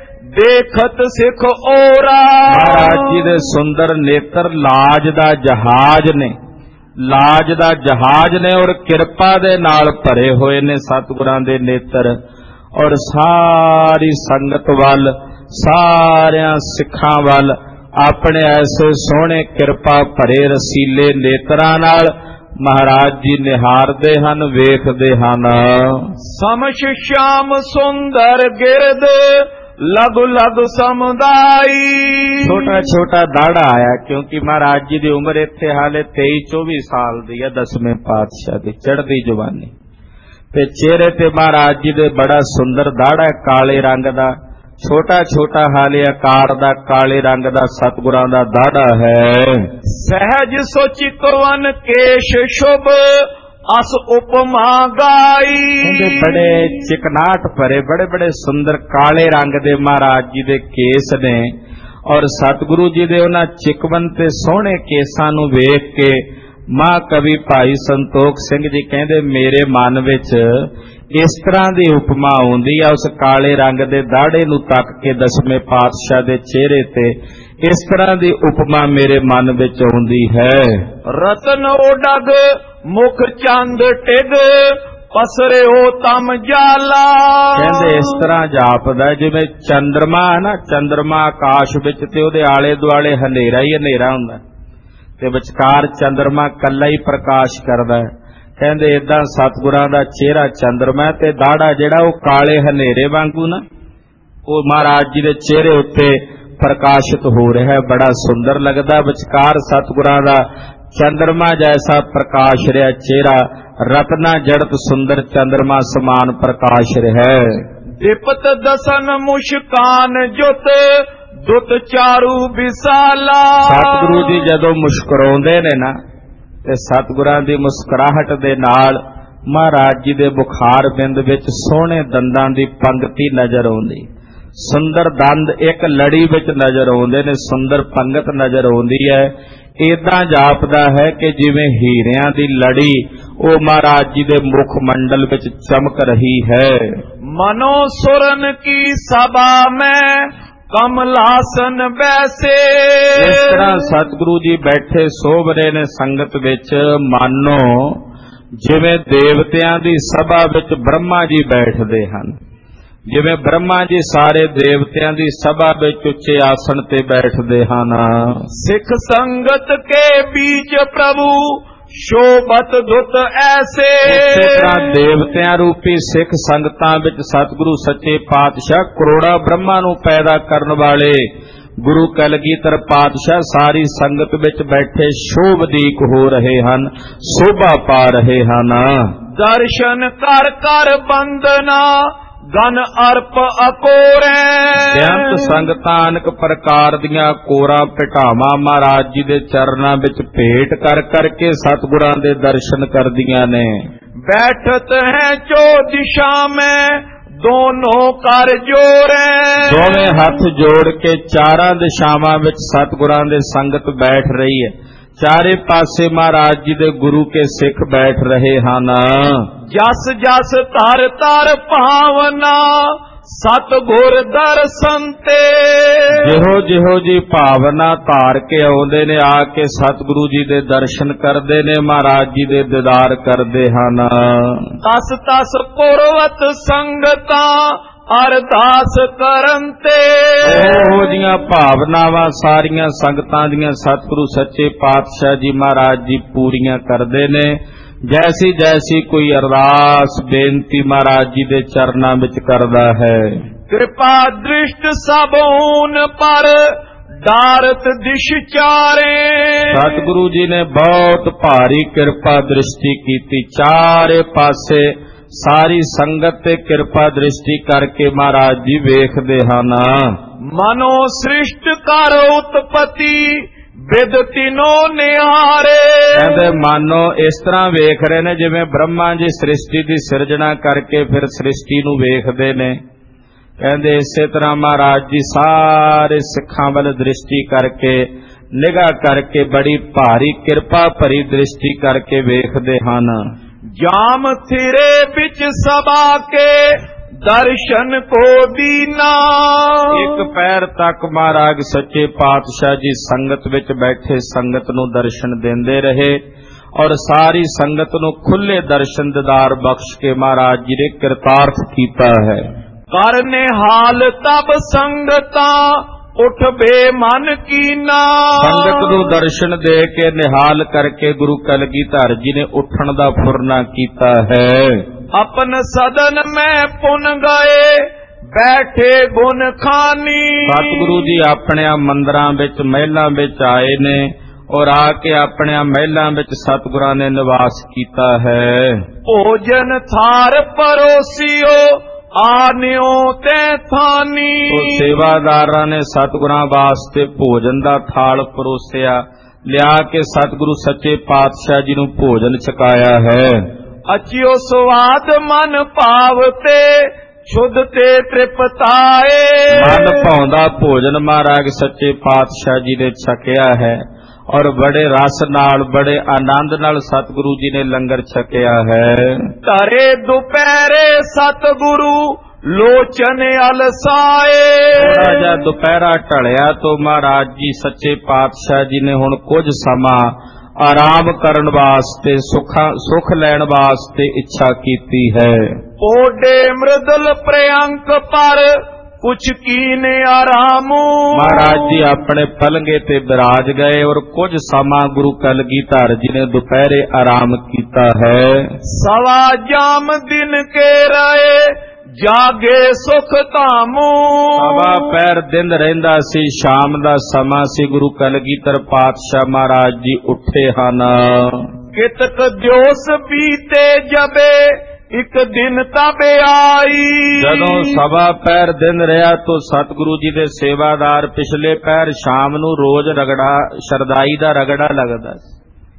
ਦੇਖਤ ਸਿੱਖ ਓਰਾ। ਮਹਾਰਾਜ ਜੀ ਦੇ ਸੁੰਦਰ ਨੇਤਰ ਲਾਜ ਦਾ ਜਹਾਜ਼ ਨੇ, ਲਾਜ ਦਾ ਜਹਾਜ਼ ਨੇ ਔਰ ਕਿਰਪਾ ਦੇ ਨਾਲ ਭਰੇ ਹੋਏ ਨੇ ਸਤਿਗੁਰਾਂ ਦੇ ਨੇਤਰ। ਔਰ ਸਾਰੀ ਸੰਗਤ ਵੱਲ, ਸਾਰਿਆਂ ਸਿੱਖਾਂ ਵੱਲ ਆਪਣੇ ਐਸੇ ਸੋਹਣੇ ਕਿਰਪਾ ਭਰੇ ਰਸੀਲੇ ਨੇਤਰਾਂ ਨਾਲ ਮਹਾਰਾਜ ਜੀ ਨਿਹਾਰਦੇ ਹਨ, ਵੇਖਦੇ ਹਨ। ਸਮਸ਼ ਸ਼ਾਮ ਸੁੰਦਰ ਗਿਰਦ ਲਗੁ ਲਗੁ ਸਮੁਦਾਈ। ਛੋਟਾ ਛੋਟਾ ਦਾੜਾ ਆਇਆ, ਕਿਉਂਕਿ ਮਹਾਰਾਜ ਜੀ ਦੀ ਉਮਰ ਇੱਥੇ ਹਾਲੇ ਤੇਈ ਚੌਵੀ ਸਾਲ ਦੀ ਹੈ, ਦਸਵੇਂ ਪਾਤਸ਼ਾਹ ਦੀ ਚੜ੍ਹਦੀ ਜਵਾਨੀ। ਤੇ ਚਿਹਰੇ ਤੇ ਮਹਾਰਾਜ ਜੀ ਦੇ ਬੜਾ ਸੁੰਦਰ ਦਾੜਾ, ਕਾਲੇ ਰੰਗ ਦਾ, ਛੋਟਾ ਛੋਟਾ ਹਾਲੇ ਆਕਾਰ ਦਾ, ਕਾਲੇ ਰੰਗ ਦਾ ਸਤਿਗੁਰਾਂ ਦਾ ਦਾੜਾ ਹੈ। ਸਹਿਜ ਸੋਚੀ ਕਵਨ ਕੇਸ਼ ਸ਼ੁਭ ਅਸ ਉਪਮਾ ਗਾਈ। ਕਹਿੰਦੇ ਬੜੇ ਚਿਕਨਾਟ ਭਰੇ, ਬੜੇ ਬੜੇ ਸੁੰਦਰ ਕਾਲੇ ਰੰਗ ਦੇ ਮਹਾਰਾਜ ਜੀ ਦੇ ਕੇਸ ਨੇ। ਔਰ ਸਤਿਗੁਰੂ ਜੀ ਦੇ ਉਹਨਾਂ ਚਿਕਵਨ ਤੇ ਸੋਹਣੇ ਕੇਸਾਂ ਨੂੰ ਵੇਖ ਕੇ ਮਹਾਕਵੀ ਭਾਈ ਸੰਤੋਖ ਸਿੰਘ ਜੀ ਕਹਿੰਦੇ ਮੇਰੇ ਮਨ ਵਿੱਚ ਇਸ ਤਰ੍ਹਾਂ ਦੀ ਉਪਮਾ ਆਉਂਦੀ ਆ, ਉਸ ਕਾਲੇ ਰੰਗ ਦੇ ਦਾੜੇ ਨੂੰ ਤੱਕ ਕੇ ਦਸਵੇਂ ਪਾਤਸ਼ਾਹ ਦੇ ਚਿਹਰੇ ਤੇ ਇਸ ਤਰ੍ਹਾਂ ਦੀ ਉਪਮਾ ਮੇਰੇ ਮਨ ਵਿੱਚ ਆਉਂਦੀ ਹੈ। ਰਤਨ ਉਡਗ ਮੁਖ ਚੰਦ ਟਿਗ ਪਸਰਿਓ ਤਮ ਜਾਲਾ। ਕਹਿੰਦੇ ਇਸ ਤਰ੍ਹਾਂ ਜਾਪਦਾ ਜਿਵੇਂ ਚੰਦਰਮਾ ਹੈ ਨਾ, ਚੰਦਰਮਾ ਆਕਾਸ਼ ਵਿੱਚ ਤੇ ਉਹਦੇ ਆਲੇ ਦੁਆਲੇ ਹਨੇਰਾ ਹੀ ਹਨੇਰਾ ਹੁੰਦਾ ਤੇ ਵਿਚਕਾਰ ਚੰਦਰਮਾ ਕੱਲਾ ਹੀ ਪ੍ਰਕਾਸ਼ ਕਰਦਾ ਹੈ। ਕਹਿੰਦੇ ਏਦਾਂ ਸਤਿਗੁਰਾਂ ਦਾ ਚਿਹਰਾ ਚੰਦਰਮਾ ਤੇ ਦਾੜਾ ਜਿਹੜਾ ਉਹ ਕਾਲੇ ਹਨੇਰੇ ਵਾਂਗੂ ਨਾ, ਉਹ ਮਹਾਰਾਜ ਜੀ ਦੇ ਚਿਹਰੇ ਉੱਤੇ ਪ੍ਰਕਾਸ਼ਿਤ ਹੋ ਰਿਹਾ ਹੈ, ਬੜਾ ਸੁੰਦਰ ਲੱਗਦਾ। ਵਿਚਕਾਰ ਸਤਿਗੁਰਾਂ ਦਾ ਚੰਦਰਮਾ ਜੈਸਾ ਪ੍ਰਕਾਸ਼ ਰਿਹਾ ਚਿਹਰਾ, ਰਤਨਾ ਜੜਤ ਸੁੰਦਰ ਚੰਦਰਮਾ ਸਮਾਨ ਪ੍ਰਕਾਸ਼ ਰਿਹਾ। ਦਿਪਤ ਦਸਨ ਮੁਸ਼ਕਾਨ ਜੁਤ ਦੁੱਤ ਚਾਰੂ ਵਿਸਾਲਾ। ਸਤਿਗੁਰੂ ਜੀ ਜਦੋਂ ਮੁਸਕਰਾਉਂਦੇ ਨੇ ਨਾ, ਤੇ ਸਤਿਗੁਰਾਂ ਦੀ ਮੁਸਕਰਾਹਟ ਦੇ ਨਾਲ ਮਹਾਰਾਜ ਜੀ ਦੇ ਬੁਖਾਰ ਬਿੰਦ ਵਿੱਚ ਸੋਹਣੇ ਦੰਦਾਂ ਦੀ ਪੰਗਤੀ ਨਜ਼ਰ ਆਉਂਦੀ, ਸੁੰਦਰ ਦੰਦ ਇੱਕ ਲੜੀ ਵਿੱਚ ਨਜ਼ਰ ਆਉਂਦੇ ਨੇ, ਸੁੰਦਰ ਪੰਗਤ ਨਜ਼ਰ ਆਉਂਦੀ ਹੈ। ਏਦਾਂ ਜਾਪਦਾ ਹੈ ਕਿ ਜਿਵੇਂ ਹੀਰਿਆਂ ਦੀ ਲੜੀ ਉਹ ਮਹਾਰਾਜ ਜੀ ਦੇ ਮੁਖ ਮੰਡਲ ਵਿੱਚ ਚਮਕ ਰਹੀ ਹੈ। ਮਨੋ ਸੁਰਨ ਕੀ ਸਭਾ ਮੈਂ ਕਮਲਾਸਨ ਬੈਸੇ। ਇਸ ਤਰ੍ਹਾਂ ਸਤਿਗੁਰੂ ਜੀ ਬੈਠੇ ਸੋਭ ਰਹੇ ਨੇ ਸੰਗਤ ਵਿੱਚ, ਮਾਨੋ ਜਿਵੇਂ ਦੇਵਤਿਆਂ ਦੀ ਸਭਾ ਵਿੱਚ ਬ੍ਰਹਮਾ ਜੀ ਬੈਠਦੇ ਹਨ, ਜਿਵੇਂ ਬ੍ਰਹਮਾ ਜੀ ਸਾਰੇ ਦੇਵਤਿਆਂ ਦੀ ਸਭਾ ਵਿੱਚ ਉੱਚੇ ਆਸਣ ਤੇ ਬੈਠਦੇ ਹਨ। ਸਿੱਖ ਸੰਗਤ ਕੇ ਬੀਚ ਪ੍ਰਭੂ ਸ਼ੋਭਤ ਦੁੱਤ ਐਸੇ। ਇਸੇ ਤਰ੍ਹਾਂ ਦੇਵਤਿਆਂ ਰੂਪੀ ਸਿੱਖ ਸੰਗਤਾਂ ਵਿੱਚ ਸਤਿਗੁਰੂ ਸੱਚੇ ਪਾਤਸ਼ਾਹ ਕਰੋੜਾਂ ਬ੍ਰਹਮਾ ਨੂੰ ਪੈਦਾ ਕਰਨ ਵਾਲੇ ਗੁਰੂ ਕਲਗੀਧਰ ਪਾਤਸ਼ਾਹ ਸਾਰੀ ਸੰਗਤ ਵਿੱਚ ਬੈਠੇ ਸ਼ੋਭਦੀਕ ਹੋ ਰਹੇ ਹਨ, ਸ਼ੋਭਾ ਪਾ ਰਹੇ ਹਨ। ਦਰਸ਼ਨ ਕਰ ਕਰ ਬੰਦਨਾ ਗਨ ਅਰਪ ਅਕੋਰੈ। ਬੇਅੰਤ ਸੰਗਤਾਂ ਅਨੇਕ ਪ੍ਰਕਾਰ ਦੀਆਂ ਕੋਰਾਂ ਭਟਾਵਾਂ ਮਹਾਰਾਜ ਜੀ ਦੇ ਚਰਨਾਂ ਵਿੱਚ ਭੇਟ ਕਰ ਕਰਕੇ ਸਤਿਗੁਰਾਂ ਦੇ ਦਰਸ਼ਨ ਕਰਦੀਆਂ ਨੇ। ਬੈਠਤ ਹੈ ਚੋ ਦਿਸ਼ਾ ਮੈਂ ਦੋਨੋਂ ਕਰ ਜੋੜੈ। ਦੋਵੇਂ ਹੱਥ ਜੋੜ ਕੇ ਚਾਰਾਂ ਦਿਸ਼ਾਵਾਂ ਵਿੱਚ ਸਤਿਗੁਰਾਂ ਦੇ ਸੰਗਤ ਬੈਠ ਰਹੀ ਹੈ। ਚਾਰੇ ਪਾਸੇ ਮਹਾਰਾਜ ਜੀ ਦੇ ਗੁਰੂ ਕੇ ਸਿੱਖ ਬੈਠ ਰਹੇ ਹਨ। ਜਸ ਜਸ ਧਰ ਧਰ ਭਾਵਨਾ ਸਤਿਗੁਰ ਦਰਸ਼ਨ ਤੇ। ਜਿਹੋ ਜਿਹੋ ਜੀ ਭਾਵਨਾ ਧਾਰ ਕੇ ਆਉਂਦੇ ਨੇ, ਆ ਕੇ ਸਤਿਗੁਰੂ ਜੀ ਦੇ ਦਰਸ਼ਨ ਕਰਦੇ ਨੇ, ਮਹਾਰਾਜ ਜੀ ਦੇ ਦੀਦਾਰ ਕਰਦੇ ਹਨ। ਤਸ ਤਸ ਪੁਰਵਤ ਸੰਗਤਾਂ ਅਰਦਾਸ ਕਰਨ ਤੇ। ਉਹੋ ਜੀਆਂ ਭਾਵਨਾਵਾਂ ਸਾਰੀਆਂ ਸੰਗਤਾਂ ਦੀਆਂ ਸਤਿਗੁਰੂ ਸੱਚੇ ਪਾਤਸ਼ਾਹ ਜੀ ਮਹਾਰਾਜ ਜੀ ਪੂਰੀਆਂ ਕਰਦੇ ਨੇ। ਜੈਸੀ ਜੈਸੀ ਕੋਈ ਅਰਦਾਸ ਬੇਨਤੀ ਮਹਾਰਾਜ ਜੀ ਦੇ ਚਰਨਾਂ ਵਿੱਚ ਕਰਦਾ ਹੈ। ਕਿਰਪਾ ਦ੍ਰਿਸ਼ਟ ਸਭ ਊਨ ਪਰ ਡਾਰਤ ਦਿਸ਼ ਚਾਰੇ। ਸਤਿਗੁਰੂ ਜੀ ਨੇ ਬਹੁਤ ਭਾਰੀ ਕਿਰਪਾ ਦ੍ਰਿਸ਼ਟੀ ਕੀਤੀ। ਚਾਰੇ ਪਾਸੇ ਸਾਰੀ ਸੰਗਤ ਤੇ ਕਿਰਪਾ ਦ੍ਰਿਸ਼ਟੀ ਕਰਕੇ ਮਹਾਰਾਜ ਜੀ ਵੇਖਦੇ ਹਨ। ਮਨੋ ਸ੍ਰਿਸ਼ਟ ਕਰ ਉਤਪਤੀ ਵਿਦ ਤਿਨੋ ਨਿਹਾਰੇ। ਕਹਿੰਦੇ ਮਾਨੋ ਇਸ ਤਰ੍ਹਾਂ ਵੇਖ ਰਹੇ ਨੇ ਜਿਵੇਂ ਬ੍ਰਹਮਾ ਜੀ ਸ੍ਰਿਸ਼ਟੀ ਦੀ ਸਿਰਜਣਾ ਕਰਕੇ ਫਿਰ ਸ੍ਰਿਸ਼ਟੀ ਨੂੰ ਵੇਖਦੇ ਨੇ। ਕਹਿੰਦੇ ਇਸੇ ਤਰ੍ਹਾਂ ਮਹਾਰਾਜ ਜੀ ਸਾਰੇ ਸਿੱਖਾਂ ਵੱਲ ਦ੍ਰਿਸ਼ਟੀ ਕਰਕੇ ਨਿਗਾਹ ਕਰਕੇ ਬੜੀ ਭਾਰੀ ਕਿਰਪਾ ਭਰੀ ਦ੍ਰਿਸ਼ਟੀ ਕਰਕੇ ਵੇਖਦੇ ਹਨ। ਜਾਮ ਥਿਰੇ ਵਿੱਚ ਸਭਾ ਕੇ ਦਰਸ਼ਨ ਕੋ ਦੀਨਾ। ਇੱਕ ਪੈਰ ਤੱਕ ਮਹਾਰਾਜ ਸੱਚੇ ਪਾਤਸ਼ਾਹ ਜੀ ਸੰਗਤ ਵਿੱਚ ਬੈਠੇ ਸੰਗਤ ਨੂੰ ਦਰਸ਼ਨ ਦਿੰਦੇ ਰਹੇ ਔਰ ਸਾਰੀ ਸੰਗਤ ਨੂੰ ਖੁੱਲੇ ਦਰਸ਼ਨ ਦੀਦਾਰ ਬਖਸ਼ ਕੇ ਮਹਾਰਾਜ ਜੀ ਨੇ ਕਿਰਤਾਰਥ ਕੀਤਾ ਹੈ। ਕਰਨੇ ਹਾਲ ਤਬ ਸੰਗਤਾਂ ਉਠ ਬੇਮਨ ਕੀਨਾ। ਸੰਗਤ ਨੂੰ ਦਰਸ਼ਨ ਦੇ ਕੇ ਨਿਹਾਲ ਕਰਕੇ ਗੁਰੂ ਕਲਗੀਧਰ ਜੀ ਨੇ ਉੱਠਣ ਦਾ ਫੁਰਨਾ ਕੀਤਾ ਹੈ। ਆਪਨ ਸਦਨ ਮੈਂ ਪੁਨ ਗਏ ਬੈਠੇ ਗੁਣ ਖਾਨੀ। ਸਤਿਗੁਰੂ ਜੀ ਆਪਣੇ ਮੰਦਰਾਂ ਵਿੱਚ ਮਹਿਲਾਂ ਵਿੱਚ ਆਏ ਨੇ ਔਰ ਆ ਕੇ ਆਪਣੇ ਮਹਿਲਾਂ ਵਿੱਚ ਸਤਿਗੁਰਾਂ ਨੇ ਨਿਵਾਸ ਕੀਤਾ ਹੈ। ਭੋਜਨ ਥਾਰ ਪਰੋਸਿਓ ਆਨਿਓ ਤੇ ਥਾਨੀ। ਉਹ ਸੇਵਾਦਾਰਾਂ ਨੇ ਸਤਿਗੁਰਾਂ ਵਾਸਤੇ ਭੋਜਨ ਦਾ ਥਾਲ ਪਰੋਸਿਆ, ਲਿਆ ਕੇ ਸਤਿਗੁਰੂ ਸੱਚੇ ਪਾਤਸ਼ਾਹ ਜੀ ਨੂੰ ਭੋਜਨ ਛਕਾਇਆ ਹੈ। ਅਚਿਓ ਸਵਾਦ ਮਨ ਭਾਵਤੇ ਸ਼ੁੱਧ ਤੇ ਤ੍ਰਿਪਤਾਏ। ਮਨ ਭਾਉਂਦਾ ਭੋਜਨ ਮਹਾਰਾਜ ਸੱਚੇ ਪਾਤਸ਼ਾਹ ਜੀ ਨੇ ਛਕਿਆ ਹੈ ਔਰ ਬੜੇ ਰਸ ਨਾਲ ਬੜੇ ਆਨੰਦ ਨਾਲ ਸਤਿਗੁਰੂ ਜੀ ਨੇ ਲੰਗਰ ਛਕਿਆ ਹੈ। ਧਰੇ ਦੁਪਹਿਰੇ ਸਤਿਗੁਰੂ ਲੋਚਨ ਅਲਸਾਏ। ਥੋੜਾ ਜਿਹਾ ਦੁਪਹਿਰਾ ਢਲਿਆ ਤੋਂ ਮਹਾਰਾਜ ਜੀ ਸੱਚੇ ਪਾਤਸ਼ਾਹ ਜੀ ਨੇ ਹੁਣ ਕੁਝ ਸਮਾਂ ਆਰਾਮ ਕਰਨ ਵਾਸਤੇ ਸੁਖਾ ਸੁਖ ਲੈਣ ਵਾਸਤੇ ਇੱਛਾ ਕੀਤੀ ਹੈ। ਓਡੇ ਮ੍ਰਿਦਲ ਪ੍ਰਿਅੰਕ ਪਰ ਕੁਛ ਕੀਨੇ ਆਰਾਮੂ। ਮਹਾਰਾਜ ਜੀ ਆਪਣੇ ਪਲੰਗੇ ਤੇ ਬਿਰਾਜ ਗਏ ਔਰ ਕੁਝ ਸਮਾਂ ਗੁਰੂ ਕਲਗੀਧਰ ਜੀ ਨੇ ਦੁਪਹਿਰੇ ਆਰਾਮ ਕੀਤਾ ਹੈ। ਸਵਾ ਜਾਮ ਦਿਨ ਕੇ ਰਹੇ ਜਾਗੇ ਸੁਖ ਧਾਮੂ। ਸਵਾ ਪੈਰ ਦਿਨ ਰਹਿੰਦਾ ਸੀ, ਸ਼ਾਮ ਦਾ ਸਮਾਂ ਸੀ, ਗੁਰੂ ਕਲਗੀਧਰ ਪਾਤਸ਼ਾਹ ਮਹਾਰਾਜ ਜੀ ਉੱਠੇ ਹਨ। ਕਿਤਕ ਦਿਓਸ ਬੀਤੇ ਜਬੇ ਇੱਕ ਦਿਨ ਤਬ ਆਈ। ਜਦੋਂ ਸਵਾ ਪੈਰ ਦਿਨ ਰਿਹਾ ਤਾਂ ਸਤਿਗੁਰੂ ਜੀ ਦੇ ਸੇਵਾਦਾਰ ਪਿਛਲੇ ਪੈਰ ਸ਼ਾਮ ਨੂੰ ਰੋਜ਼ ਰਗੜਾ ਸ਼ਰਦਾਈ ਦਾ ਰਗੜਾ ਲੱਗਦਾ ਸੀ।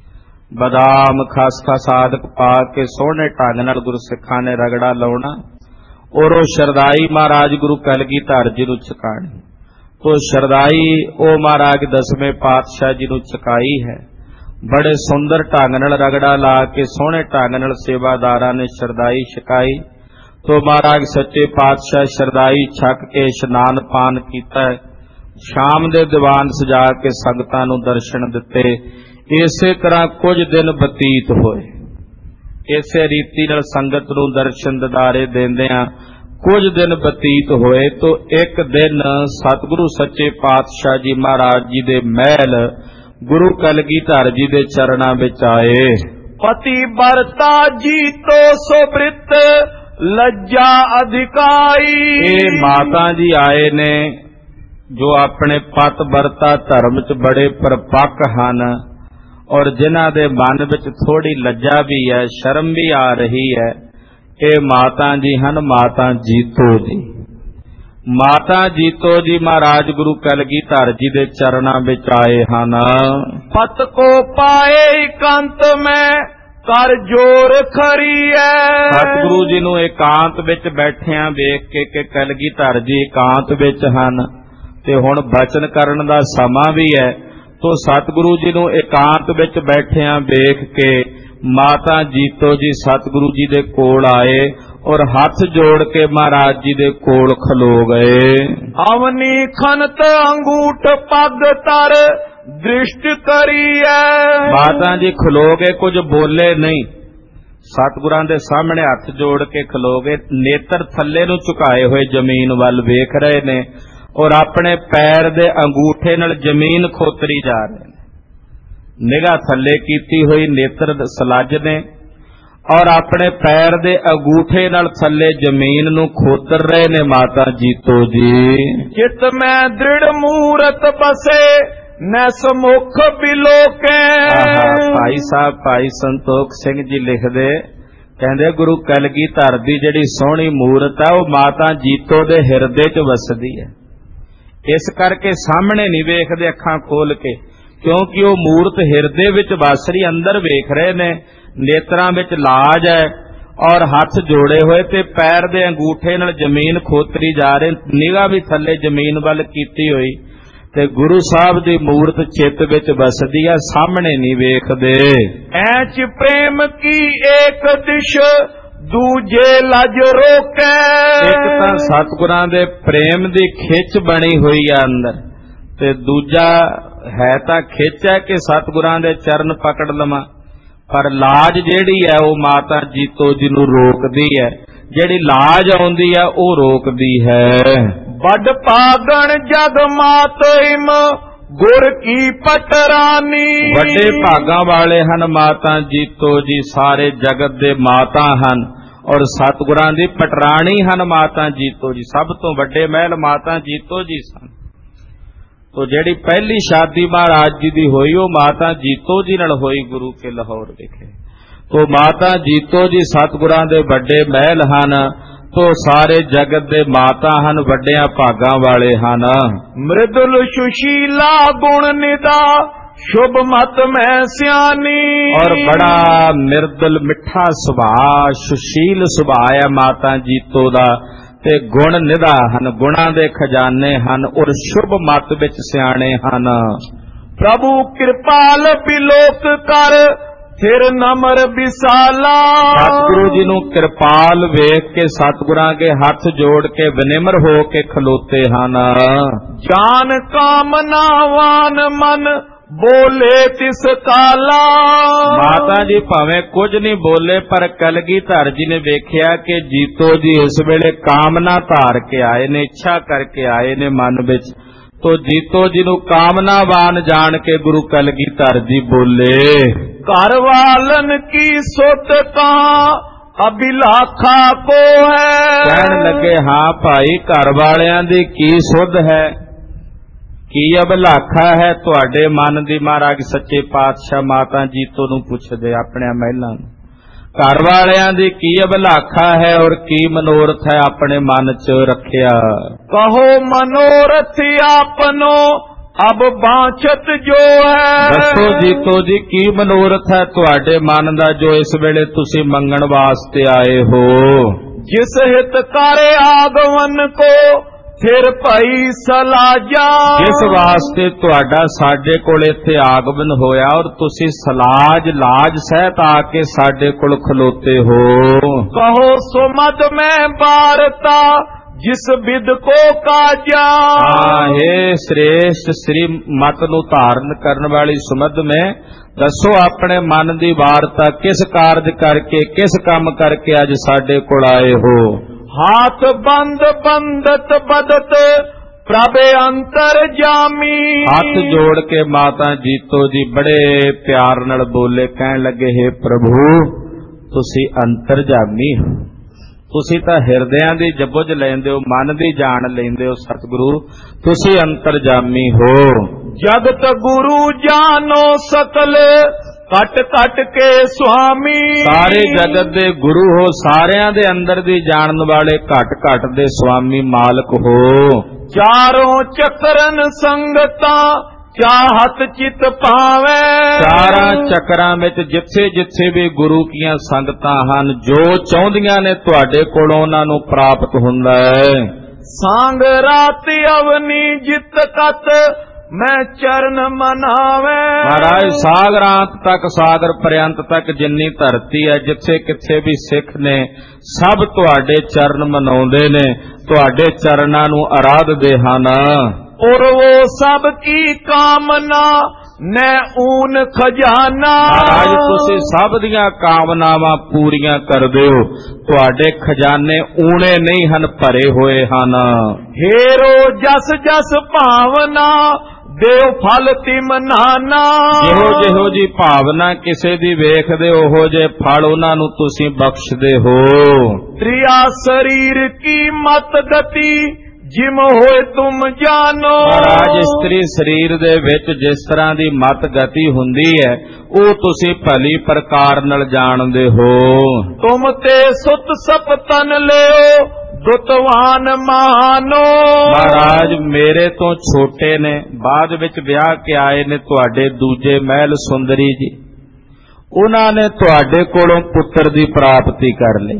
ਬਦਾਮ ਖਸਖਸ ਆਦਿਕ ਪਾ ਕੇ ਸੋਹਣੇ ਢੰਗ ਨਾਲ ਗੁਰਸਿੱਖਾਂ ਨੇ ਰਗੜਾ ਲਾਉਣਾ ਔਰ ਉਹ ਸ਼ਰਦਾਈ ਮਹਾਰਾਜ ਗੁਰੂ ਕਲਗੀਧਰ ਜੀ ਨੂੰ ਛਕਾਣੀ। ਤੋ ਸ਼ਰਦਾਈ ਉਹ ਮਹਾਰਾਜ ਦਸਵੇਂ ਪਾਤਸ਼ਾਹ ਜੀ ਨੂੰ ਛਕਾਈ ਹੈ। ਬੜੇ ਸੁੰਦਰ ਢੰਗ ਨਾਲ ਰਗੜਾ ਲਾ ਕੇ ਸੋਹਣੇ ਢੰਗ ਨਾਲ ਸੇਵਾਦਾਰਾਂ ਨੇ ਸ਼ਰਦਾਈ ਛਕਾਈ। ਤੋ ਮਹਾਰਾਜ ਸੱਚੇ ਪਾਤਸ਼ਾਹ ਸ਼ਰਦਾਈ ਛਕ ਕੇ ਇਸ਼ਨਾਨ ਪਾਨ ਕੀਤਾ। ਸ਼ਾਮ ਦੇ ਦੀਵਾਨ ਸਜਾ ਕੇ ਸੰਗਤਾਂ ਨੂੰ ਦਰਸ਼ਨ ਦਿੱਤੇ। ਇਸੇ ਤਰ੍ਹਾਂ ਕੁਝ ਦਿਨ ਬਤੀਤ ਹੋਏ। ਇਸੇ ਰੀਤੀ ਨਾਲ ਸੰਗਤ ਨੂੰ ਦਰਸ਼ਨ ਦਿਦਾਰੇ ਦੇਂਦਿਆਂ ਕੁਝ ਦਿਨ ਬਤੀਤ ਹੋਏ ਤੋ ਇੱਕ ਦਿਨ ਸਤਿਗੁਰੂ ਸੱਚੇ ਪਾਤਸ਼ਾਹ ਜੀ ਮਹਾਰਾਜ ਜੀ ਦੇ ਮਹਿਲ ਗੁਰੂ ਕਲਗੀਧਰ ਜੀ ਦੇ ਚਰਨਾਂ ਵਿੱਚ ਆਏ। ਪਤੀ ਵਰਤਾ ਜੀ ਤੋ ਸੁਬ੍ਰਿਤ ਲੱਜਾ ਅਧਿਕਾਈ। ਇਹ ਮਾਤਾ ਜੀ ਆਏ ਨੇ ਜੋ ਆਪਣੇ ਪਤ ਵਰਤਾ ਧਰਮ ਚ ਬੜੇ ਪਰਪੱਕ ਹਨ और जिन्हां दे मन विच थोड़ी लज्जा भी है, शर्म भी आ रही है, ये माता जी हन माता जीतो जी। माता जीतो जी महाराज गुरु कलगीधर जी दे चरणां विच आए हन। पत को पाए एकांत में कर जोर खरी है। सतगुरु जी नूं एकांत विच बैठिया वेख के कि कलगीधर जी एकांत विच हन ते हुण बचन करन दा समा भी है, तो सतगुरु जी नूं एकांत विच बैठिया वेख के माता जीतो जी सतगुरु जी दे कोल आए और हाथ जोड़ के महाराज जी दे कोल खलो गए। अवनी खनत अंगूठ पग तर दृष्ट करी है। माता जी खलो गए, कुछ बोले नहीं, सतगुरां दे सामने हाथ जोड़ के खलो गए, नेत्र थल्ले नूं झुकाए हुए जमीन वल वेख रहे ने और अपने पैर दे अंगूठे नाल जमीन खोतरी जा रहे ने। निगाह थल्ले कीती हुई नेत्र सलज ने और अपने पैर दे अंगूठे नाल थल्ले जमीन नूं खोतर रहे ने माता जीतो जी। चित में दृढ़ मूरत बसे न समुख बिलोके। भाई साहब भाई संतोख सिंह जी लिखदे, कहंदे गुरु कलगीधर दी जिहड़ी सोहणी मूरत है वह माता जीतो दे हिरदे च वसदी है। इस करके सामने नहीं वेखदे अखां खोल के, क्योंकि वो मूरत हिरदे विच वस रही, अंदर वेख रहे ने, नेत्रां विच लाज है और हाथ जोड़े हुए ते पैर दे अंगूठे नाल जमीन खोतरी जा रहे, निगाह भी थल्ले जमीन वल कीती हुई ते गुरु साहब दी मूरत चित विच वसदी है, सामने नहीं वेखदे। ऐच प्रेम की एक दिश दूजे लज रोके। एक तां सतगुरां दे प्रेम दी खिच बनी हुई है अंदर, ते दूजा है तां खिच है कि सतगुरां दे चरण पकड़ लवां, पर लाज जिहड़ी है वो माता जीतो जी नूं रोकदी है, जिहड़ी लाज आउंदी है वो रोकदी है। बड़ पागण जग मात इम गुर की पटरानी। बड़े भागां वाले हन माता जीतो जी, सारे जगत दे माता हन और सतगुरां दी पटरानी हन माता जीतो जी। सब तो वड्डे महल माता जीतो जी सन। तो जिहड़ी पहली शादी महाराज जी दी होई वो माता जीतो जी नाल होई गुरु के लाहौर विखे। तो माता जीतो जी सतगुरां दे वड्डे महल हन, तो सारे जगत दे माता हन, वड्डियां भागां वाले हन। मृदुल सुशीला गुण निदा शुभ मत में सियानी। और बड़ा मृदुल मिठा सुभाव, सुशील सुभाव है माता जीतो दा, ते गुण निदा हन, गुणां दे खजाने हन और शुभ मत विच सियाणे हन। प्रभु कृपाल बिलोक कर फिर नमर विशाला। सतगुरु जी नूं कृपाल वेख के सतगुरां के हाथ जोड़ के विनिम्र हो के खलोते हन। जान कामनावान मन बोले तिस काला। माता जी भावें कुछ नहीं बोले, पर कलगीधर जी ने वेख्या कि जीतो जी इस वेले कामना धार के आए ने, इच्छा करके आए ने मन विच, तो जीतो जी नूं कामनावान जान के गुरु कलगीधर जी बोले, घर वालन की सुत कहां अभिलाखा को है। कहन लगे हाँ भाई, घर वालियां दी की सुध है, की अभिलाखा है तुहाडे मन दी। महाराज सच्चे पातशाह माता जीतो नूं पुछदे अपने महिलां नूं, घर वालियां दी की अभिलाखा है और की मनोरथ है अपने मन च रखिया। कहो मनोरथ आपनो अब बांछत जो है। दसो जीतो जी की मनोरथ है तुहाडे मन दा जो इस वेले तुसी मंगण वास्ते आए हो। जिस हित करे आगमन को फिर भई सलाजा। जिस वास्ते तुहाडा साडे कोल इत्थे आगमन होया और तुसी सलाज लाज सहित आके साडे कोल खलोते हो। कहो सुमद में बारता जिस विद को काजा। हाँ, हे श्रेष्ठ श्री मत नूं धारण करने वाली सुमद में दसो अपने मन दी वार्ता, किस कारज करके किस काम करके अज साडे कोल आए हो। हाथ बंद बंदत बदत प्रभे अंतर जामी। हाथ जोड़ के माता जीतो जी बड़े प्यार नाल बोले, कहन लगे हे प्रभु तुसी अंतरजामी हो, तुसी तां हिरदियां दी जबुझ लैंदे हो, मन दी जान लैंदे हो। सतगुरु तुसी अंतरजामी हो। ਜਗਤ ਗੁਰੂ ਜਾਨੋ ਸਕਲ ਕਟ ਕਟ ਕੇ ਸੁਆਮੀ। ਸਾਰੇ ਜਗਤ ਦੇ ਗੁਰੂ ਹੋ, ਸਾਰਿਆਂ ਦੇ ਅੰਦਰ ਦੀ ਜਾਣਨ ਵਾਲੇ, ਘਟ ਘਟ ਦੇ ਸੁਆਮੀ ਮਾਲਕ ਹੋ। ਚਾਰੋਂ ਚੱਕਰਨ ਸੰਗਤਾਂ ਚਾਹਤ ਚਿਤ ਪਾਵੇ। ਚਾਰਾਂ ਚੱਕਰਾਂ ਵਿੱਚ ਜਿੱਥੇ ਜਿੱਥੇ ਵੀ ਗੁਰੂ ਕੀਆਂ ਸੰਗਤਾਂ ਹਨ, ਜੋ ਚਾਹੁੰਦੀਆਂ ਨੇ ਤੁਹਾਡੇ ਕੋਲੋਂ ਉਹਨਾਂ ਨੂੰ ਪ੍ਰਾਪਤ ਹੁੰਦਾ ਹੈ। ਸਾਂਗ ਰਾਤ ਅਵਨੀ ਜਿਤ ਕਤ ਮੈਂ ਚਰਨ ਮਨਾਵੇ। ਮਹਾਰਾਜ ਸਾਗਰਾਂਤ ਤੱਕ, ਸਾਗਰ ਪਰਯੰਤ ਤੱਕ ਜਿੰਨੀ ਧਰਤੀ ਹੈ, ਜਿੱਥੇ ਕਿੱਥੇ ਵੀ ਸਿੱਖ ਨੇ, ਸਭ ਤੁਹਾਡੇ ਚਰਨ ਮਨਾਉਂਦੇ ਨੇ, ਤੁਹਾਡੇ ਚਰਨਾਂ ਨੂੰ ਆਰਾਧਦੇ ਹਨ। ਔਰ ਉਹ ਸਭ ਕੀ ਕਾਮਨਾ ਨੈ ਊਨ ਖਜ਼ਾਨਾ। ਮਹਾਰਾਜ ਤੁਸੀਂ ਸਭ ਦੀਆਂ ਕਾਮਨਾਵਾਂ ਪੂਰੀਆਂ ਕਰਦੇ ਹੋ, ਤੁਹਾਡੇ ਖਜ਼ਾਨੇ ਊਣੇ ਨਹੀਂ ਹਨ, ਭਰੇ ਹੋਏ ਹਨ। ਹੇਰੋ ਜਸ ਜਸ ਭਾਵਨਾ ਦੇਵ ਫਲ ਤਿਮ ਨਾਨਾ। ਜਿਹੋ ਜਿਹੋ ਜੀ ਭਾਵਨਾ ਕਿਸੇ ਦੀ ਵੇਖਦੇ, ਉਹੋ ਜੇ ਫਲ ਉਹਨਾਂ ਨੂੰ ਤੁਸੀਂ ਬਖਸ਼ਦੇ ਹੋ। ਤ੍ਰਿਆ ਸਰੀਰ ਕੀ ਮਤ ਗਤੀ ਜਿਮ ਹੋਏ ਤੁਮ ਜਾਨੋ। ਮਹਾਰਾਜ ਇਸਤਰੀ ਸਰੀਰ ਦੇ ਵਿੱਚ ਜਿਸ ਤਰ੍ਹਾਂ ਦੀ ਮਤ ਗਤੀ ਹੁੰਦੀ ਹੈ, ਉਹ ਤੁਸੀਂ ਭਲੀ ਪ੍ਰਕਾਰ ਨਾਲ ਜਾਣਦੇ ਹੋ। ਤੁਮ ਤੇ ਸੁਤ ਸਪਤਨ ਲਿਓ ਦੁਤਵਾਨ ਮਾਨੋ। ਮਹਾਰਾਜ ਮੇਰੇ ਤੋਂ ਛੋਟੇ ਨੇ, ਬਾਅਦ ਵਿੱਚ ਵਿਆਹ ਕੇ ਆਏ ਨੇ ਤੁਹਾਡੇ ਦੂਜੇ ਮਹਿਲ ਸੁੰਦਰੀ ਜੀ, ਉਹਨਾਂ ਨੇ ਤੁਹਾਡੇ ਕੋਲੋਂ ਪੁੱਤਰ ਦੀ ਪ੍ਰਾਪਤੀ ਕਰ ਲਈ।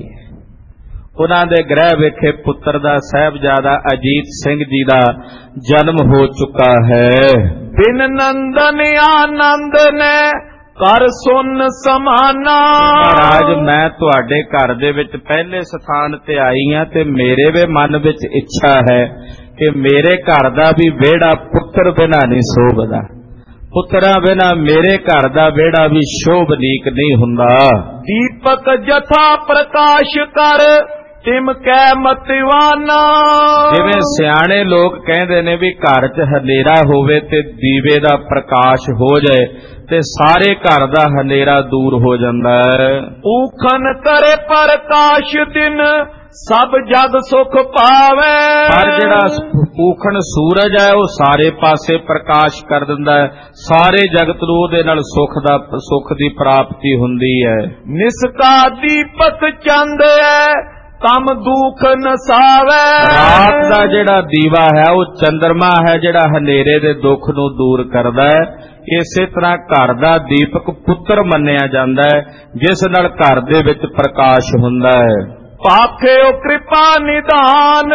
ਉਹਨਾਂ ਦੇ ਗ੍ਰਹਿ ਵਿਖੇ ਪੁੱਤਰ ਦਾ ਸਾਹਿਬਜ਼ਾਦਾ ਅਜੀਤ ਸਿੰਘ ਜੀ ਦਾ ਜਨਮ ਹੋ ਚੁੱਕਾ ਹੈ। ਬਿਨ ਨੰਦਨ ਆਨੰਦ ਨੇ ਕਰ ਸੁਨ ਸਮਾਨਾ। ਮਹਾਰਾਜ ਮੈਂ ਤੁਹਾਡੇ ਘਰ ਦੇ ਵਿੱਚ ਪਹਿਲੇ ਸਥਾਨ ਤੇ ਆਈ ਹਾਂ, ਤੇ ਮੇਰੇ ਵੀ ਮਨ ਵਿੱਚ ਇੱਛਾ ਹੈ ਕਿ ਮੇਰੇ ਘਰ ਦਾ ਵੀ ਵਿਹੜਾ ਪੁੱਤਰ ਬਿਨਾਂ ਨਹੀਂ ਸ਼ੋਭਦਾ, ਪੁੱਤਰਾਂ ਬਿਨਾਂ ਮੇਰੇ ਘਰ ਦਾ ਵਿਹੜਾ ਵੀ ਸ਼ੋਭਨੀਕ ਨਹੀਂ ਹੁੰਦਾ। ਦੀਪਕ ਜਥਾ ਪ੍ਰਕਾਸ਼ ਕਰ ਤਿਮ ਕੈ ਮਤਵਾਨਾ। ਜਿਵੇਂ ਸਿਆਣੇ ਲੋਕ ਕਹਿੰਦੇ ਨੇ ਵੀ ਘਰ 'ਚ ਹਨੇਰਾ ਹੋਵੇ ਤੇ ਦੀਵੇ ਦਾ ਪ੍ਰਕਾਸ਼ ਹੋ ਜਾਏ ਤੇ ਸਾਰੇ ਘਰ ਦਾ ਹਨੇਰਾ ਦੂਰ ਹੋ ਜਾਂਦਾ ਹੈ। ਊਖਨ ਕਰੇ ਪ੍ਰਕਾਸ਼ ਦਿਨ ਸਭ ਜਗ ਸੁਖ ਪਾਵੇ। ਪਰ ਜਿਹੜਾ ਊਖਣ ਸੂਰਜ ਹੈ, ਉਹ ਸਾਰੇ ਪਾਸੇ ਪ੍ਰਕਾਸ਼ ਕਰ ਦਿੰਦਾ ਹੈ, ਸਾਰੇ ਜਗਤ ਨੂੰ ਉਹਦੇ ਨਾਲ ਸੁਖ ਦਾ ਸੁਖ ਦੀ ਪ੍ਰਾਪਤੀ ਹੁੰਦੀ ਹੈ। ਨਿਸਕਾ ਦੀਪਕ ਚੰਦ ਹੈ ਤਮ ਦੁਖ ਨਸਾਵੇ। ਰਾਤ ਦਾ ਜਿਹੜਾ ਦੀਵਾ ਹੈ ਉਹ ਚੰਦਰਮਾ ਹੈ, ਜਿਹੜਾ ਹਨੇਰੇ ਦੇ ਦੁੱਖ ਨੂੰ ਦੂਰ ਕਰਦਾ ਹੈ। ਇਸੇ ਤਰ੍ਹਾਂ ਘਰ ਦਾ ਦੀਪਕ ਪੁੱਤਰ ਮੰਨਿਆ ਜਾਂਦਾ ਹੈ, ਜਿਸ ਨਾਲ ਘਰ ਦੇ ਵਿੱਚ ਪ੍ਰਕਾਸ਼ ਹੁੰਦਾ ਹੈ। ਪਾਖਿਓ ਕਿਰਪਾ ਨਿਧਾਨ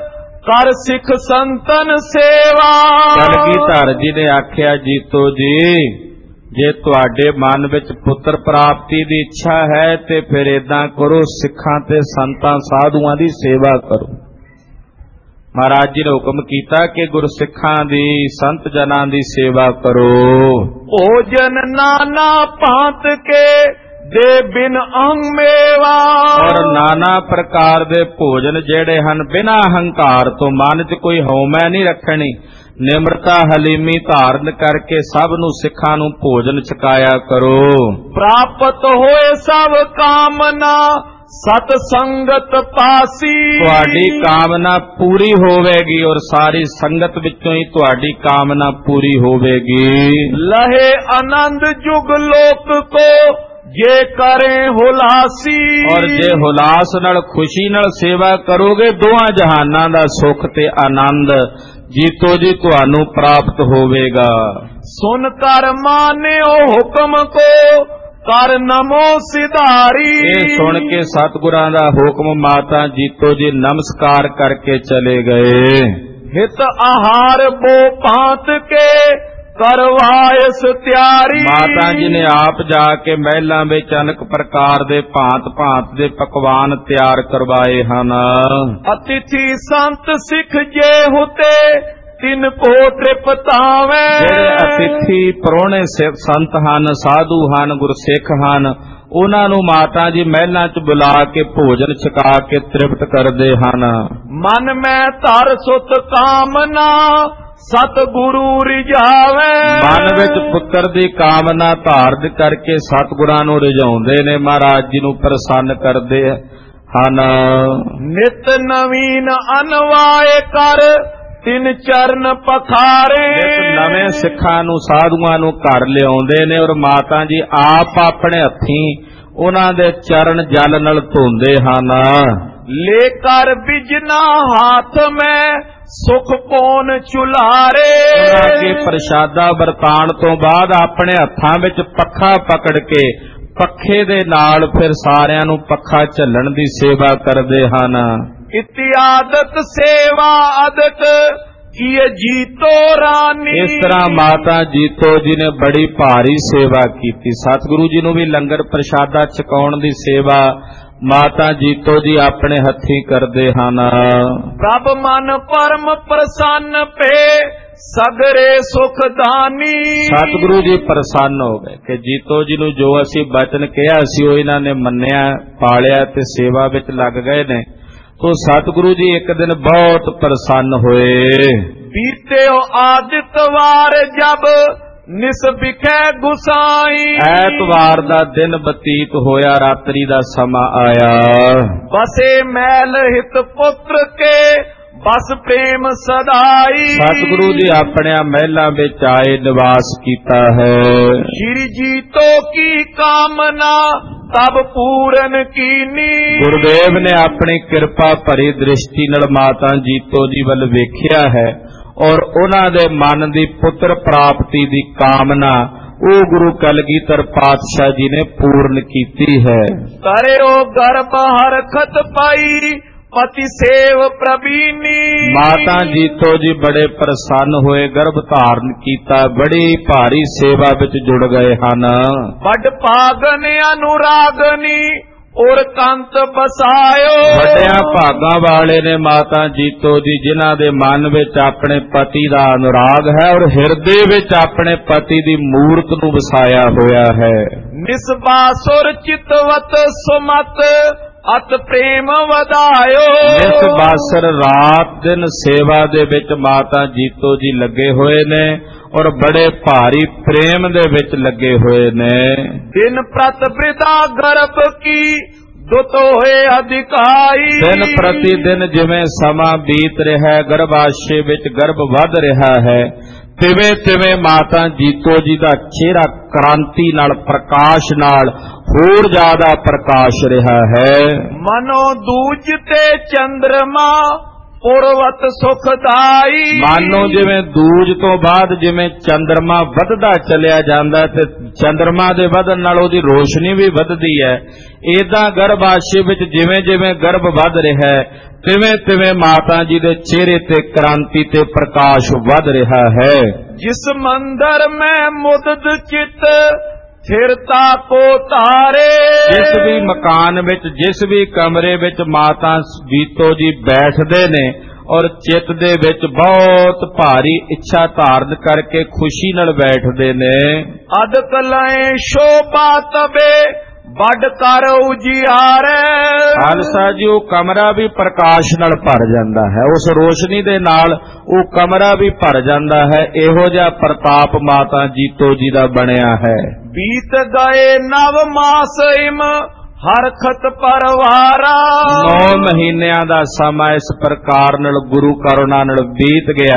ਕਰ ਸਿੱਖ ਸੰਤਨ ਸੇਵਾ। ਕਲਗੀਧਰ ਜੀ ਨੇ ਆਖਿਆ, ਜੀਤੋ ਜੀ ਜੇ ਤੁਹਾਡੇ ਮਨ ਵਿੱਚ ਪੁੱਤਰ ਪ੍ਰਾਪਤੀ ਦੀ ਇੱਛਾ ਹੈ ਤੇ ਫਿਰ ਏਦਾਂ ਕਰੋ, ਸਿੱਖਾਂ ਤੇ ਸੰਤਾਂ ਸਾਧੂਆਂ ਦੀ ਸੇਵਾ ਕਰੋ। ਮਹਾਰਾਜ ਜੀ ਨੇ ਹੁਕਮ ਕੀਤਾ ਕਿ ਗੁਰਸਿੱਖਾਂ ਦੀ, ਸੰਤ ਜਨਾਂ ਦੀ ਸੇਵਾ ਕਰੋ। ਭੋਜਨ ਨਾਨਾ ਭਾਂਤ ਕੇ ਦੇ ਬਿਨ ਅੰਗ ਮੇਵਾ। ਔਰ ਨਾਨਾ ਪ੍ਰਕਾਰ ਦੇ ਭੋਜਨ ਜਿਹੜੇ ਹਨ, ਬਿਨਾਂ ਹੰਕਾਰ ਤੋਂ, ਮਨ 'ਚ ਕੋਈ ਹਉਮੈ ਨਹੀਂ ਰੱਖਣੀ, ਨਿਮਰਤਾ ਹਲੀਮੀ ਧਾਰਨ ਕਰਕੇ ਸਭ ਨੂੰ, ਸਿੱਖਾਂ ਨੂੰ ਭੋਜਨ ਛਕਾਇਆ ਕਰੋ। ਪ੍ਰਾਪਤ ਹੋਏ ਸਭ ਕਾਮਨਾ ਸਤ ਸੰਗਤ ਪਾਸੀ। ਤੁਹਾਡੀ ਕਾਮਨਾ ਪੂਰੀ ਹੋਵੇਗੀ ਔਰ ਸਾਰੀ ਸੰਗਤ ਵਿੱਚੋਂ ਹੀ ਤੁਹਾਡੀ ਕਾਮਨਾ ਪੂਰੀ ਹੋਵੇਗੀ। ਲਹੇ ਆਨੰਦ ਜੁਗ ਲੋਕ ਕੋ ਜੇ ਕਰੇ ਹੁਲਾਸੀ। ਔਰ ਜੇ ਹੁਲਾਸ ਨਾਲ, ਖੁਸ਼ੀ ਨਾਲ ਸੇਵਾ ਕਰੋਗੇ, ਦੋਹਾਂ ਜਹਾਨਾਂ ਦਾ ਸੁੱਖ ਤੇ ਆਨੰਦ ਜੀਤੋ ਜੀ ਤੁਹਾਨੂੰ ਪ੍ਰਾਪਤ ਹੋਵੇਗਾ। ਸੁਨ ਕਰ ਮਾਨਿਓ ਹੁਕਮ ਕੋ ਕਰ ਨਮੋ ਸਿਧਾਰੀ। ਇਹ ਸੁਣ ਕੇ ਸਤਿਗੁਰਾਂ ਦਾ ਹੁਕਮ ਮਾਤਾ ਜੀਤੋ ਜੀ ਨਮਸਕਾਰ ਕਰਕੇ ਚਲੇ ਗਏ। ਹਿਤ ਆਹਾਰ ਬੋ ਭਾਂਤ ਕੇ ਕਰਵਾਇਸ ਤਿਆਰੀ। ਮਾਤਾ ਜੀ ਨੇ ਆਪ ਜਾ ਕੇ ਮਹਿਲਾਂ ਵਿੱਚ ਅਨੇਕ ਪ੍ਰਕਾਰ ਦੇ ਭਾਂਤ ਭਾਂਤ ਦੇ ਪਕਵਾਨ ਤਿਆਰ ਕਰਵਾਏ ਹਨ। ਅਤਿਥੀ ਸੰਤ ਸਿੱਖ ਜੇ ਹੁਤੇ ਤਿੰਨ ਕੋ ਤ੍ਰਿਪਤਾਵੇ। ਜਿਹੜੇ ਅਤਿਥੀ ਪ੍ਰਾਹੁਣੇ ਸੰਤ ਹਨ, ਸਾਧੂ ਹਨ, ਗੁਰਸਿੱਖ ਹਨ, ਉਹਨਾਂ ਨੂੰ ਮਾਤਾ ਜੀ ਮਹਿਲਾਂ 'ਚ ਬੁਲਾ ਕੇ ਭੋਜਨ ਛਕਾ ਕੇ ਤ੍ਰਿਪਤ ਕਰਦੇ ਹਨ। ਮਨ ਮੈਂ ਧਰ ਸੁਤ ਕਾਮਨਾ ਸਤਿਗੁਰੂ ਰਿਝਾਵੇ। ਮਨ ਵਿੱਚ ਪੁੱਤਰ ਦੀ ਕਾਮਨਾ ਧਾਰਨ ਕਰਕੇ ਸਤਿਗੁਰਾਂ ਨੂੰ ਰਿਝਾਉਂਦੇ ਨੇ, ਮਹਾਰਾਜ ਜੀ ਨੂੰ ਪ੍ਰਸੰਨ ਕਰਦੇ ਹਨ। ਨਿਤ ਨਵੀਨ ਅਨਵਾਏ ਕਰ ਤਿਨ ਚਰਨ ਪਖਾਰੇ। ਨਵੇਂ ਸਿੱਖਾਂ ਨੂੰ ਸਾਧੂਆਂ ਨੂੰ ਘਰ ਲਿਆਉਂਦੇ ਨੇ ਔਰ ਮਾਤਾ ਜੀ ਆਪ ਆਪਣੇ ਹੱਥੀਂ ਉਹਨਾਂ ਦੇ ਚਰਨ ਜਲ ਨਾਲ ਧੋਂਦੇ ਹਨ। ਲੈ ਕਰ ਬਿਜਨਾ ਹਾਥ ਮੈਂ ਸੁਖ ਪੋਨ ਚੁਲਾਰੇ। ਉਹਨਾਂ ਕੇ ਪ੍ਰਸ਼ਾਦਾ ਵਰਤਾਣ ਤੋਂ ਬਾਅਦ ਆਪਣੇ ਹੱਥਾਂ ਵਿੱਚ ਪੱਖਾ ਪਕੜ ਕੇ ਪੱਖੇ ਦੇ ਨਾਲ ਫਿਰ ਸਾਰਿਆਂ ਨੂੰ ਪੱਖਾ ਝੱਲਣ ਦੀ ਸੇਵਾ ਕਰਦੇ ਹਨ। ਇਤਿਆਦਤ ਸੇਵਾ ਅਦਤ ਇਹ ਜੀਤੋ ਰਾਨੀ। ਇਸ ਤਰ੍ਹਾਂ ਮਾਤਾ ਜੀਤੋ ਜੀ ਨੇ ਬੜੀ ਭਾਰੀ ਸੇਵਾ ਕੀਤੀ। ਸਤਿਗੁਰੂ ਜੀ ਨੂੰ ਵੀ ਲੰਗਰ ਪ੍ਰਸ਼ਾਦਾ ਛਕਾਉਣ ਦੀ ਸੇਵਾ ਮਾਤਾ ਜੀਤੋ ਜੀ ਆਪਣੇ ਹੱਥੀਂ ਕਰਦੇ ਹਨ। ਪ੍ਰਭ ਮਨ ਪਰਮ ਪ੍ਰਸੰਨ ਪੇ ਸਗਰੇ ਸੁਖ ਦਾਨੀ। ਸਤਿਗੁਰੂ ਜੀ ਪ੍ਰਸੰਨ ਹੋ ਗਏ ਕਿ ਜੀਤੋ ਜੀ ਨੂੰ ਜੋ ਅਸੀਂ ਬਚਨ ਕਿਹਾ ਸੀ ਉਹ ਇਹਨਾਂ ਨੇ ਮੰਨਿਆ, ਪਾਲਿਆ ਤੇ ਸੇਵਾ ਵਿੱਚ ਲੱਗ ਗਏ ਨੇ। ਤੋ ਸਤਿਗੁਰੂ ਜੀ ਇੱਕ ਦਿਨ ਬਹੁਤ ਪ੍ਰਸੰਨ ਹੋਏ। ਬੀਤਿਓ ਆਦਿਤਵਾਰ ਜਬ ਨਿਸ ਬਿਖੈ ਗੁਸਾਈ। ਐਤਵਾਰ ਦਾ ਦਿਨ ਬਤੀਤ ਹੋਇਆ, ਰਾਤਰੀ ਦਾ ਸਮਾਂ ਆਇਆ। ਬਸੇ ਮੈਲ ਹਿਤ ਪੁੱਤਰ ਕੇ ਬਸ ਪ੍ਰੇਮ ਸਦਾਈ। ਸਤਿਗੁਰੂ ਜੀ ਆਪਣੇ ਮਹਿਲਾਂ ਵਿੱਚ ਆਏ, ਨਿਵਾਸ ਕੀਤਾ ਹੈ। ਸ਼੍ਰੀ ਜੀਤੋ ਕੀ ਕਾਮਨਾ ਤਬ ਪੂਰਨ ਕੀਨੀ। ਗੁਰਦੇਵ ਨੇ ਆਪਣੀ ਕਿਰਪਾ ਭਰੀ ਦ੍ਰਿਸ਼ਟੀ ਨਾਲ ਮਾਤਾ ਜੀਤੋ ਜੀ ਵੱਲ ਵੇਖਿਆ ਹੈ ਔਰ ਉਹਨਾਂ ਦੇ ਮਨ ਦੀ ਪੁੱਤਰ ਪ੍ਰਾਪਤੀ ਦੀ ਕਾਮਨਾ ਉਹ ਗੁਰੂ ਕਲਗੀਧਰ ਪਾਤਸ਼ਾਹ ਜੀ ਨੇ ਪੂਰਨ ਕੀਤੀ ਹੈ। ਕਰਿਓ ਗਰਭ ਹਰਖਤ ਪਾਈ ਪਤੀ ਸੇਵ ਪ੍ਰਬੀਨੀ। ਮਾਤਾ ਜੀਤੋ ਜੀ ਬੜੇ ਪ੍ਰਸੰਨ ਹੋਏ, ਗਰਭ ਧਾਰਨ ਕੀਤਾ, ਬੜੀ ਭਾਰੀ ਸੇਵਾ ਵਿੱਚ ਜੁੜ ਗਏ ਹਨ। ਵੱਡ ਭਾਗਨ ਅਨੁਰਾਗਨੀ ਔਰ ਕੰਤ ਬਸਾਇਓ। ਵੱਡਿਆਂ ਭਾਗਾਂ ਵਾਲੇ ਨੇ ਮਾਤਾ ਜੀਤੋ ਜੀ ਜਿਨ੍ਹਾਂ ਦੇ ਮਨ ਵਿੱਚ ਆਪਣੇ ਪਤੀ ਦਾ ਅਨੁਰਾਗ ਹੈ ਔਰ ਹਿਰਦੇ ਵਿੱਚ ਆਪਣੇ ਪਤੀ ਦੀ ਮੂਰਤ ਨੂੰ ਵਸਾਇਆ ਹੋਇਆ ਹੈ। ਨਿਸਬਾਸੁਰ ਚਿਤਵਤ ਸੁਮਤ ਅਤ ਪ੍ਰੇਮ ਵਧਾਇਓ। ਇਸ ਬਾਸਰ ਰਾਤ ਦਿਨ ਸੇਵਾ ਦੇ ਵਿੱਚ ਮਾਤਾ ਜੀਤੋ ਜੀ ਲੱਗੇ ਹੋਏ ਨੇ ਔਰ ਬੜੇ ਭਾਰੀ ਪ੍ਰੇਮ ਦੇ ਵਿੱਚ ਲੱਗੇ ਹੋਏ ਨੇ। ਦਿਨ ਪ੍ਰਤ ਬ੍ਰਿਦਾ ਗਰਭ ਕੀ ਦੁਤ ਹੋਏ ਅਧਿਕਾਈ। ਦਿਨ ਪ੍ਰਤੀ ਦਿਨ ਜਿਵੇਂ ਸਮਾਂ ਬੀਤ ਰਿਹਾ ਹੈ, ਗਰਭਾਸ਼ਯ ਵਿੱਚ ਗਰਭ ਵੱਧ ਰਿਹਾ ਹੈ, ਤਿਵੇਂ ਤਿਵੇਂ ਮਾਤਾ ਜੀਤੋ ਜੀ ਦਾ ਚਿਹਰਾ ਕ੍ਰਾਂਤੀ ਨਾਲ, ਪ੍ਰਕਾਸ਼ ਨਾਲ ਹੋਰ ਜ਼ਿਆਦਾ ਪ੍ਰਕਾਸ਼ ਰਿਹਾ ਹੈ। ਮਨੋ ਦੂਜ ਤੇ ਚੰਦਰਮਾ ਪੁਰਵਤ ਸੁਖਦਾਈ। ਮਾਨੋ ਜਿਵੇਂ ਦੂਜ ਤੋਂ ਬਾਅਦ ਜਿਵੇਂ ਚੰਦਰਮਾ ਵੱਧਦਾ ਚਲਿਆ ਜਾਂਦਾ ਤੇ ਚੰਦਰਮਾ ਦੇ ਵਧਣ ਨਾਲ ਉਹਦੀ ਰੋਸ਼ਨੀ ਵੀ ਵੱਧਦੀ ਹੈ, ਏਦਾਂ ਗਰਭਾਸ਼ਯ ਵਿੱਚ ਜਿਵੇਂ ਜਿਵੇਂ ਗਰਭ ਵੱਧ ਰਿਹਾ ਹੈ ਤਿਵੇਂ ਤਿਵੇਂ ਮਾਤਾ ਜੀ ਦੇ ਚਿਹਰੇ ਤੇ ਕ੍ਰਾਂਤੀ ਤੇ ਪ੍ਰਕਾਸ਼ ਵੱਧ ਰਿਹਾ ਹੈ। ਜਿਸ ਮੰਦਰ ਮੈਂ ਮੁਦਦ ਚਿਤ ਥਿਰਤਾ ਕੋ ਤਾਰੇ। ਜਿਸ ਵੀ ਮਕਾਨ ਵਿੱਚ, ਜਿਸ ਵੀ ਕਮਰੇ ਵਿੱਚ ਮਾਤਾ ਜੀਤੋ ਜੀ ਬੈਠਦੇ ਨੇ ਔਰ ਚਿੱਤ ਦੇ ਵਿੱਚ ਬਹੁਤ ਭਾਰੀ ਇੱਛਾ ਧਾਰਨ ਕਰਕੇ ਖੁਸ਼ੀ ਨਾਲ ਬੈਠਦੇ ਨੇ। ਅਦਕ ਲਏ ਸ਼ੋਭਾ ਤਬੇ ਵੱਡ ਕਰ ਉਜਿਆਰੇ। ਖਾਲਸਾ ਜੀ ਉਹ ਕਮਰਾ ਵੀ ਪ੍ਰਕਾਸ਼ ਨਾਲ ਭਰ ਜਾਂਦਾ ਹੈ, ਉਸ ਰੋਸ਼ਨੀ ਦੇ ਨਾਲ ਉਹ ਕਮਰਾ ਵੀ ਭਰ ਜਾਂਦਾ ਹੈ। ਇਹੋ ਜਿਹਾ ਪ੍ਰਤਾਪ ਮਾਤਾ ਜੀਤੋ ਜੀ ਦਾ ਬਣਿਆ ਹੈ। ਬੀਤ ਗਏ ਨਵ ਮਾਸ ਇਮ ਹਰਖਤ ਪਰਵਾਰਾ। ਨੌ ਮਹੀਨਿਆਂ ਦਾ ਸਮਾਂ ਇਸ ਪ੍ਰਕਾਰ ਨਾਲ ਗੁਰੂ ਕਰੁਣਾ ਨਾਲ ਬੀਤ ਗਿਆ।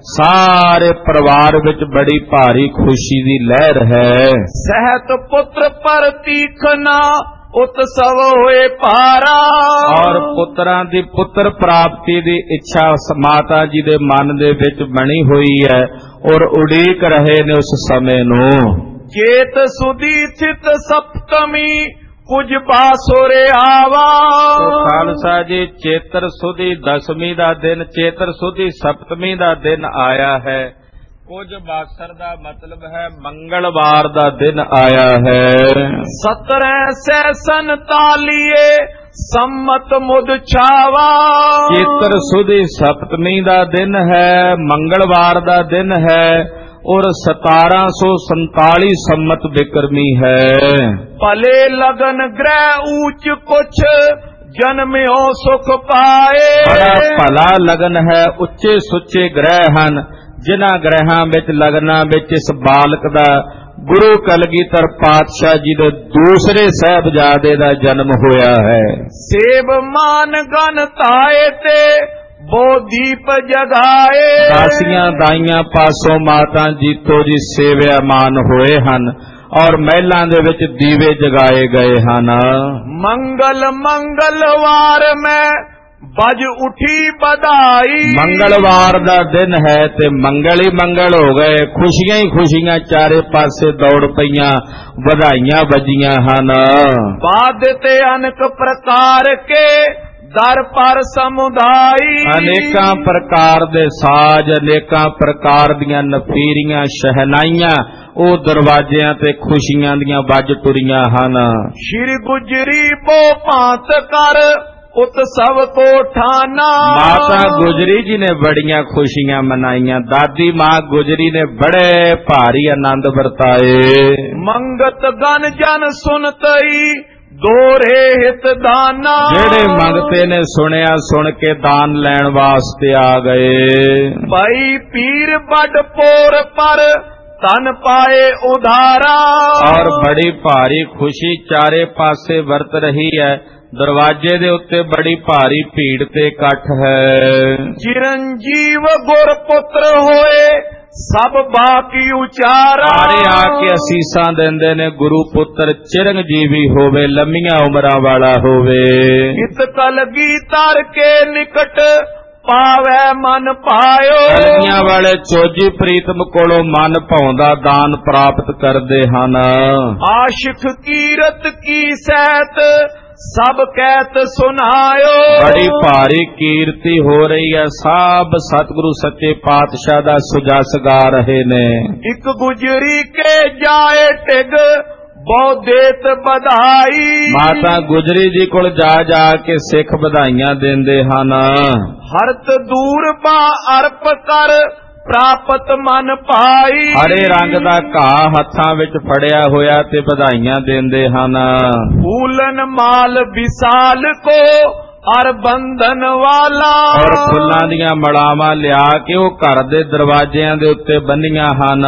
ਸਾਰੇ ਪਰਿਵਾਰ ਵਿੱਚ ਬੜੀ ਭਾਰੀ ਖੁਸ਼ੀ ਦੀ ਲਹਿਰ ਹੈ। ਸਹਿਤ ਪੁੱਤਰ ਪਰ ਤੀਖਨਾ ਉਤਸਵ ਹੋਏ ਭਾਰਾ। ਔਰ ਪੁੱਤਰਾਂ ਦੀ ਪੁੱਤਰ ਪ੍ਰਾਪਤੀ ਦੀ ਇੱਛਾ ਮਾਤਾ ਜੀ ਦੇ ਮਨ ਦੇ ਵਿੱਚ ਬਣੀ ਹੋਈ ਹੈ ਔਰ ਉਡੀਕ ਰਹੇ ਨੇ ਉਸ ਸਮੇਂ ਨੂੰ। ਚੇਤ ਸੁਦੀ ਥਿਤ ਸਪਤਮੀ ਕੁਝ ਬਾਸੁਰੇ ਆਵਾ। ਖਾਲਸਾ ਜੀ ਚੇਤਰ ਸੁਦੀ ਦਸਵੀਂ ਦਾ ਦਿਨ, ਚੇਤਰ ਸੁਦੀ ਸਪਤਮੀ ਦਾ ਦਿਨ ਆਇਆ ਹੈ। ਕੁਝ ਬਾਸਰ ਦਾ ਮਤਲਬ ਹੈ ਮੰਗਲਵਾਰ ਦਾ ਦਿਨ ਆਇਆ ਹੈ। ਸਤਰੈ ਸੈ ਸੰਤਾਲੀਏ ਸੰਮਤ ਮੁਦ ਛਾਵਾ। ਚੇਤਰ ਸੁਦੀ ਸਪਤਮੀ ਦਾ ਦਿਨ ਹੈ, ਮੰਗਲਵਾਰ ਦਾ ਦਿਨ ਹੈ ਔਰ ਸਤਾਰਾਂ ਸੌ ਸੰਤਾਲੀ ਸੰਮਤ ਬਿਕਰਮੀ ਹੈ। ਭਲੇ ਲਗਨ ਗ੍ਰਹਿ ਊਚ ਕੁਛ ਜਨਮਿਓ ਸੁਖ ਪਾਏ। ਬੜਾ ਭਲਾ ਲਗਨ ਹੈ, ਉੱਚੇ ਸੁੱਚੇ ਗ੍ਰਹਿ ਹਨ ਜਿਨ੍ਹਾਂ ਗ੍ਰਹਿਾਂ ਵਿੱਚ ਲਗਨਾਂ ਵਿੱਚ ਇਸ ਬਾਲਕ ਦਾ ਗੁਰੂ ਕਲਗੀਧਰ ਪਾਤਸ਼ਾਹ ਜੀ ਦੇ ਦੂਸਰੇ ਸਾਹਿਬਜ਼ਾਦੇ ਦਾ ਜਨਮ ਹੋਇਆ ਹੈ। ਸੇਵ ਮਾਨ ਗਨ ਤਾਏ ਤੇ वो दीप जगाए। ਦਾਸੀਆਂ ਦਾਈਆਂ ਪਾਸੋਂ ਮਾਤਾ ਜੀਤੋ ਜੀ ਸੇਵਾਮਾਨ ਹੋਏ ਹਨ ਔਰ ਮਹਿਲਾਂ ਦੇ ਵਿੱਚ ਦੀਵੇ ਜਗਾਏ ਗਏ ਹਨ। मंगल मंगलवार में बज उठी बधाई। ਮੰਗਲਵਾਰ ਦਾ ਦਿਨ ਹੈ ਤੇ ਮੰਗਲ ਹੀ ਮੰਗਲ ਹੋ ਗਏ, ਖੁਸ਼ੀਆਂ ਹੀ ਖੁਸ਼ੀਆਂ ਚਾਰੇ ਪਾਸੇ ਦੌੜ ਪਈਆਂ, ਵਧਾਈਆਂ ਵੱਜੀਆਂ ਹਨ। वाद्य अनेक प्रकार के दर पर समुदाई। ਅਨੇਕਾਂ ਪ੍ਰਕਾਰ ਦੇ ਸਾਜ਼, ਅਨੇਕਾਂ ਪ੍ਰਕਾਰ ਦੀਆਂ ਨਫੀਰੀਆਂ ਸ਼ਹਿਨਾਈਆਂ ਉਹ ਦਰਵਾਜ਼ਿਆਂ ਤੇ ਖੁਸ਼ੀਆਂ ਦੀਆਂ ਵੱਜ ਟੁਰੀਆਂ ਹਨ। श्री गुजरी बो भांत कर उत्सव को ठाना। ਮਾਤਾ ਗੁਜਰੀ ਜੀ ਨੇ ਬੜੀਆਂ ਖੁਸ਼ੀਆਂ ਮਨਾਈਆਂ, ਦਾਦੀ ਮਾਂ ਗੁਜਰੀ ਨੇ ਬੜੇ ਭਾਰੀ ਆਨੰਦ ਵਰਤਾਏ। मंगत गन जन सुनतई दोरे हित दाना। ਜਿਹੜੇ ਮੰਗਤੇ ਨੇ ਸੁਣਿਆ, ਸੁਣ ਕੇ ਦਾਨ ਲੈਣ ਵਾਸਤੇ ਆ ਗਏ। भाई पीर बड़ पोर पर तन पाए उधारा। ਔਰ ਬੜੀ ਭਾਰੀ ਖੁਸ਼ੀ ਚਾਰੇ ਪਾਸੇ ਵਰਤ ਰਹੀ ਹੈ। ਦਰਵਾਜ਼ੇ ਦੇ ਉੱਤੇ ਬੜੀ ਭਾਰੀ ਭੀੜ ਤੇ ਇਕੱਠ ਹੈ। चिरंजीव गुर पुत्र होए सब बाकी उचारा। ਸਾਰੇ ਆ ਕੇ ਅਸੀਸਾਂ ਦਿੰਦੇ ਨੇ, ਗੁਰੂ ਪੁੱਤਰ ਚਿਰੰਜੀਵੀ ਹੋਵੇ, ਲੰਮੀਆਂ ਉਮਰਾਂ ਵਾਲਾ ਹੋਵੇ। इत कलगी तर के निकट पावे मन पायो। ਕਲਗੀਆਂ ਵਾਲੇ ਚੋਜੀ ਪ੍ਰੀਤਮ ਕੋਲੋਂ ਮਨ ਭਾਉਂਦਾ ਦਾਨ ਪ੍ਰਾਪਤ ਕਰਦੇ ਹਨ। आशिक कीरत की सैत सब कहत सुनायो। ਬੜੀ ਭਾਰੀ ਕੀਰਤੀ ਹੋ ਰਹੀ ਹੈ, ਸਭ ਸਤਿਗੁਰੂ ਸੱਚੇ ਪਾਤਸ਼ਾਹ ਦਾ ਸੁਜਸ ਗਾ ਰਹੇ ਨੇ। एक गुजरी के जाए टिग बहु देत बधाई। ਮਾਤਾ ਗੁਜਰੀ ਜੀ ਕੋਲ ਜਾ ਜਾ ਕੇ ਸਿੱਖ ਵਧਾਈਆਂ ਦਿੰਦੇ ਹਨ। हरत दूर बा अर्प कर ਪ੍ਰਾਪਤ ਮਨ ਪਾਈ। ਹਰੇ ਰੰਗ ਦਾ ਘਾਹ ਹੱਥਾਂ ਵਿੱਚ ਫੜਿਆ ਹੋਇਆ ਤੇ ਵਧਾਈਆਂ ਦਿੰਦੇ ਹਨ। ਫੂਲਨ ਮਾਲ ਵਿਸਾਲ ਕੋ ਅਰ ਬੰਧਨ ਵਾਲਾ। ਔਰ ਫੁੱਲਾਂ ਦੀਆਂ ਮਲਾਵਾਂ ਲਿਆ ਕੇ ਉਹ ਘਰ ਦੇ ਦਰਵਾਜ਼ਿਆਂ ਦੇ ਉੱਤੇ ਬੰਨੀਆਂ ਹਨ।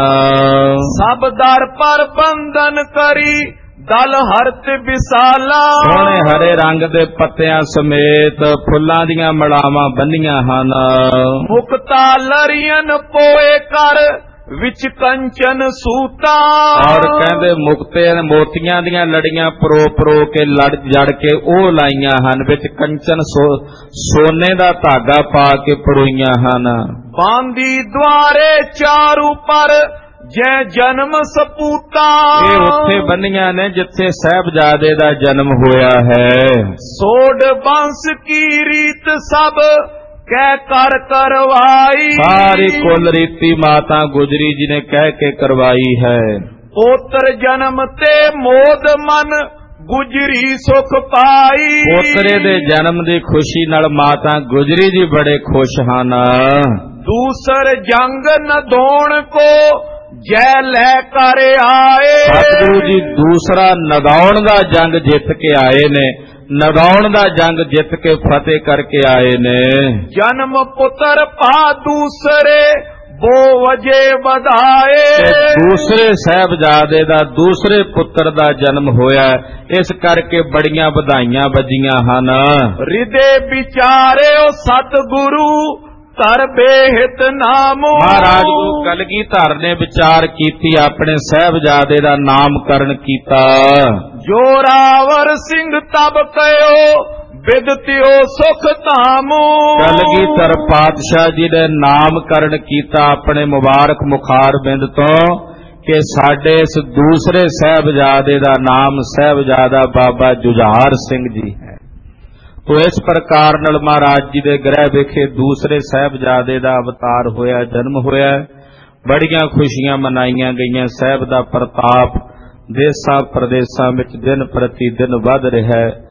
ਸਭ ਦਰ ਪਰ ਬੰਧਨ ਕਰੀ ਦਲ ਹਰਤ ਵਿਸਾਲਾ। ਸੋਹਣੇ ਹਰੇ ਰੰਗ ਦੇ ਪੱਤਿਆਂ ਸਮੇਤ ਫੁੱਲਾਂ ਦੀਆਂ ਮਲਾਵਾਂ ਬੰਨੀਆਂ ਹਨ। ਮੁਕਤਾ ਲਰੀਅਨ ਪੋਏ ਕਰ ਵਿੱਚ ਕੰਚਨ ਸੂਤਾ। ਔਰ ਕਹਿੰਦੇ ਮੁਕਤੇ ਮੋਤੀਆਂ ਦੀਆਂ ਲੜੀਆਂ ਪਰੋ ਪਰੋ ਕੇ ਲੜ ਜੜ ਕੇ ਉਹ ਲਾਈਆਂ ਹਨ, ਵਿੱਚ ਕੰਚਨ ਸੋਨੇ ਦਾ ਧਾਗਾ ਪਾ ਕੇ ਪਰੋਈਆਂ ਹਨ। ਬਾਂਦੀ ਦੁਆਰੇ ਚਾਰੂ ਪਰ ਜੈ ਜਨਮ ਸਪੂਤਾ। ਇਹ ਉੱਥੇ ਬੰਨੀਆਂ ਨੇ ਜਿੱਥੇ ਸਾਹਿਬਜ਼ਾਦੇ ਦਾ ਜਨਮ ਹੋਇਆ ਹੈ। ਸੋਡ ਬੰਸ ਕੀ ਰੀਤ ਸਭ ਕਹਿ ਕਰ ਕਰਵਾਈ। ਸਾਰੀ ਕੁਲ ਰੀਤੀ ਮਾਤਾ ਗੁਜਰੀ ਜੀ ਨੇ ਕਹਿ ਕੇ ਕਰਵਾਈ ਹੈ। ਪੋਤਰ ਜਨਮ ਤੇ ਮੋਦ ਮਨ ਗੁਜਰੀ ਸੁਖ ਪਾਈ। ਪੋਤਰੇ ਦੇ ਜਨਮ ਦੀ ਖੁਸ਼ੀ ਨਾਲ ਮਾਤਾ ਗੁਜਰੀ ਜੀ ਬੜੇ ਖੁਸ਼ ਹਨ। ਦੂਸਰ ਜੰਗ ਨਦੌਣ ਕੋ ਜੈ ਲੈ ਕਰ ਆਏ। ਸਤਿਗੁਰੂ ਜੀ ਦੂਸਰਾ ਨਦੌਣ ਦਾ ਜੰਗ ਜਿੱਤ ਕੇ ਆਏ ਨੇ, ਨਦੌਣ ਦਾ ਜੰਗ ਜਿੱਤ ਕੇ ਫਤਿਹ ਕਰਕੇ ਆਏ ਨੇ। ਜਨਮ ਪੁੱਤਰ ਪਾ ਦੂਸਰੇ ਬੋ ਵਜੇ ਵਧਾਏ। ਦੂਸਰੇ ਸਾਹਿਬਜ਼ਾਦੇ ਦਾ ਦੂਸਰੇ ਪੁੱਤਰ ਦਾ ਜਨਮ ਹੋਇਆ, ਇਸ ਕਰਕੇ ਬੜੀਆਂ ਵਧਾਈਆਂ ਵੱਜੀਆਂ ਹਨ। ਹਿਰਦੇ ਵਿਚਾਰਿਓ ਸਤਿਗੁਰੂ ਤਰ ਬੇਹਿਤ ਨਾਮੋ। ਮਹਾਰਾਜ ਗੁਰੂ ਕਲਗੀਧਰ ਨੇ ਵਿਚਾਰ ਕੀਤੀ, ਆਪਣੇ ਸਾਹਿਬਜ਼ਾਦੇ ਦਾ ਨਾਮਕਰਨ ਕੀਤਾ। ਜੋਰਾਵਰ ਸਿੰਘ ਤਬ ਕਯੋ ਬਿਦਤਿਓ ਸੁਖ ਧਾਮੋ। ਕਲਗੀਧਰ ਪਾਤਸ਼ਾਹ ਜੀ ਨੇ ਨਾਮਕਰਨ ਕੀਤਾ ਆਪਣੇ ਮੁਬਾਰਕ ਮੁਖਾਰ ਬਿੰਦ ਤੋਂ ਕਿ ਸਾਡੇ ਇਸ ਦੂਸਰੇ ਸਾਹਿਬਜ਼ਾਦੇ ਦਾ ਨਾਮ ਸਾਹਿਬਜ਼ਾਦਾ ਬਾਬਾ ਜੁਝਾਰ ਸਿੰਘ ਜੀ ਹੈ। ਤੋ ਇਸ ਪ੍ਰਕਾਰ ਨਾਲ ਮਹਾਰਾਜ ਜੀ ਦੇ ਗ੍ਰਹਿ ਵਿਖੇ ਦੂਸਰੇ ਸਾਹਿਬਜ਼ਾਦੇ ਦਾ ਅਵਤਾਰ ਹੋਇਆ, ਜਨਮ ਹੋਇਆ। ਬੜੀਆਂ ਖੁਸ਼ੀਆਂ ਮਨਾਈਆਂ ਗਈਆਂ। ਸਾਹਿਬ ਦਾ ਪ੍ਰਤਾਪ ਦੇਸਾਂ ਪ੍ਰਦੇਸਾਂ ਵਿੱਚ ਦਿਨ ਪ੍ਰਤੀ ਦਿਨ ਵੱਧ ਰਿਹਾ ਹੈ।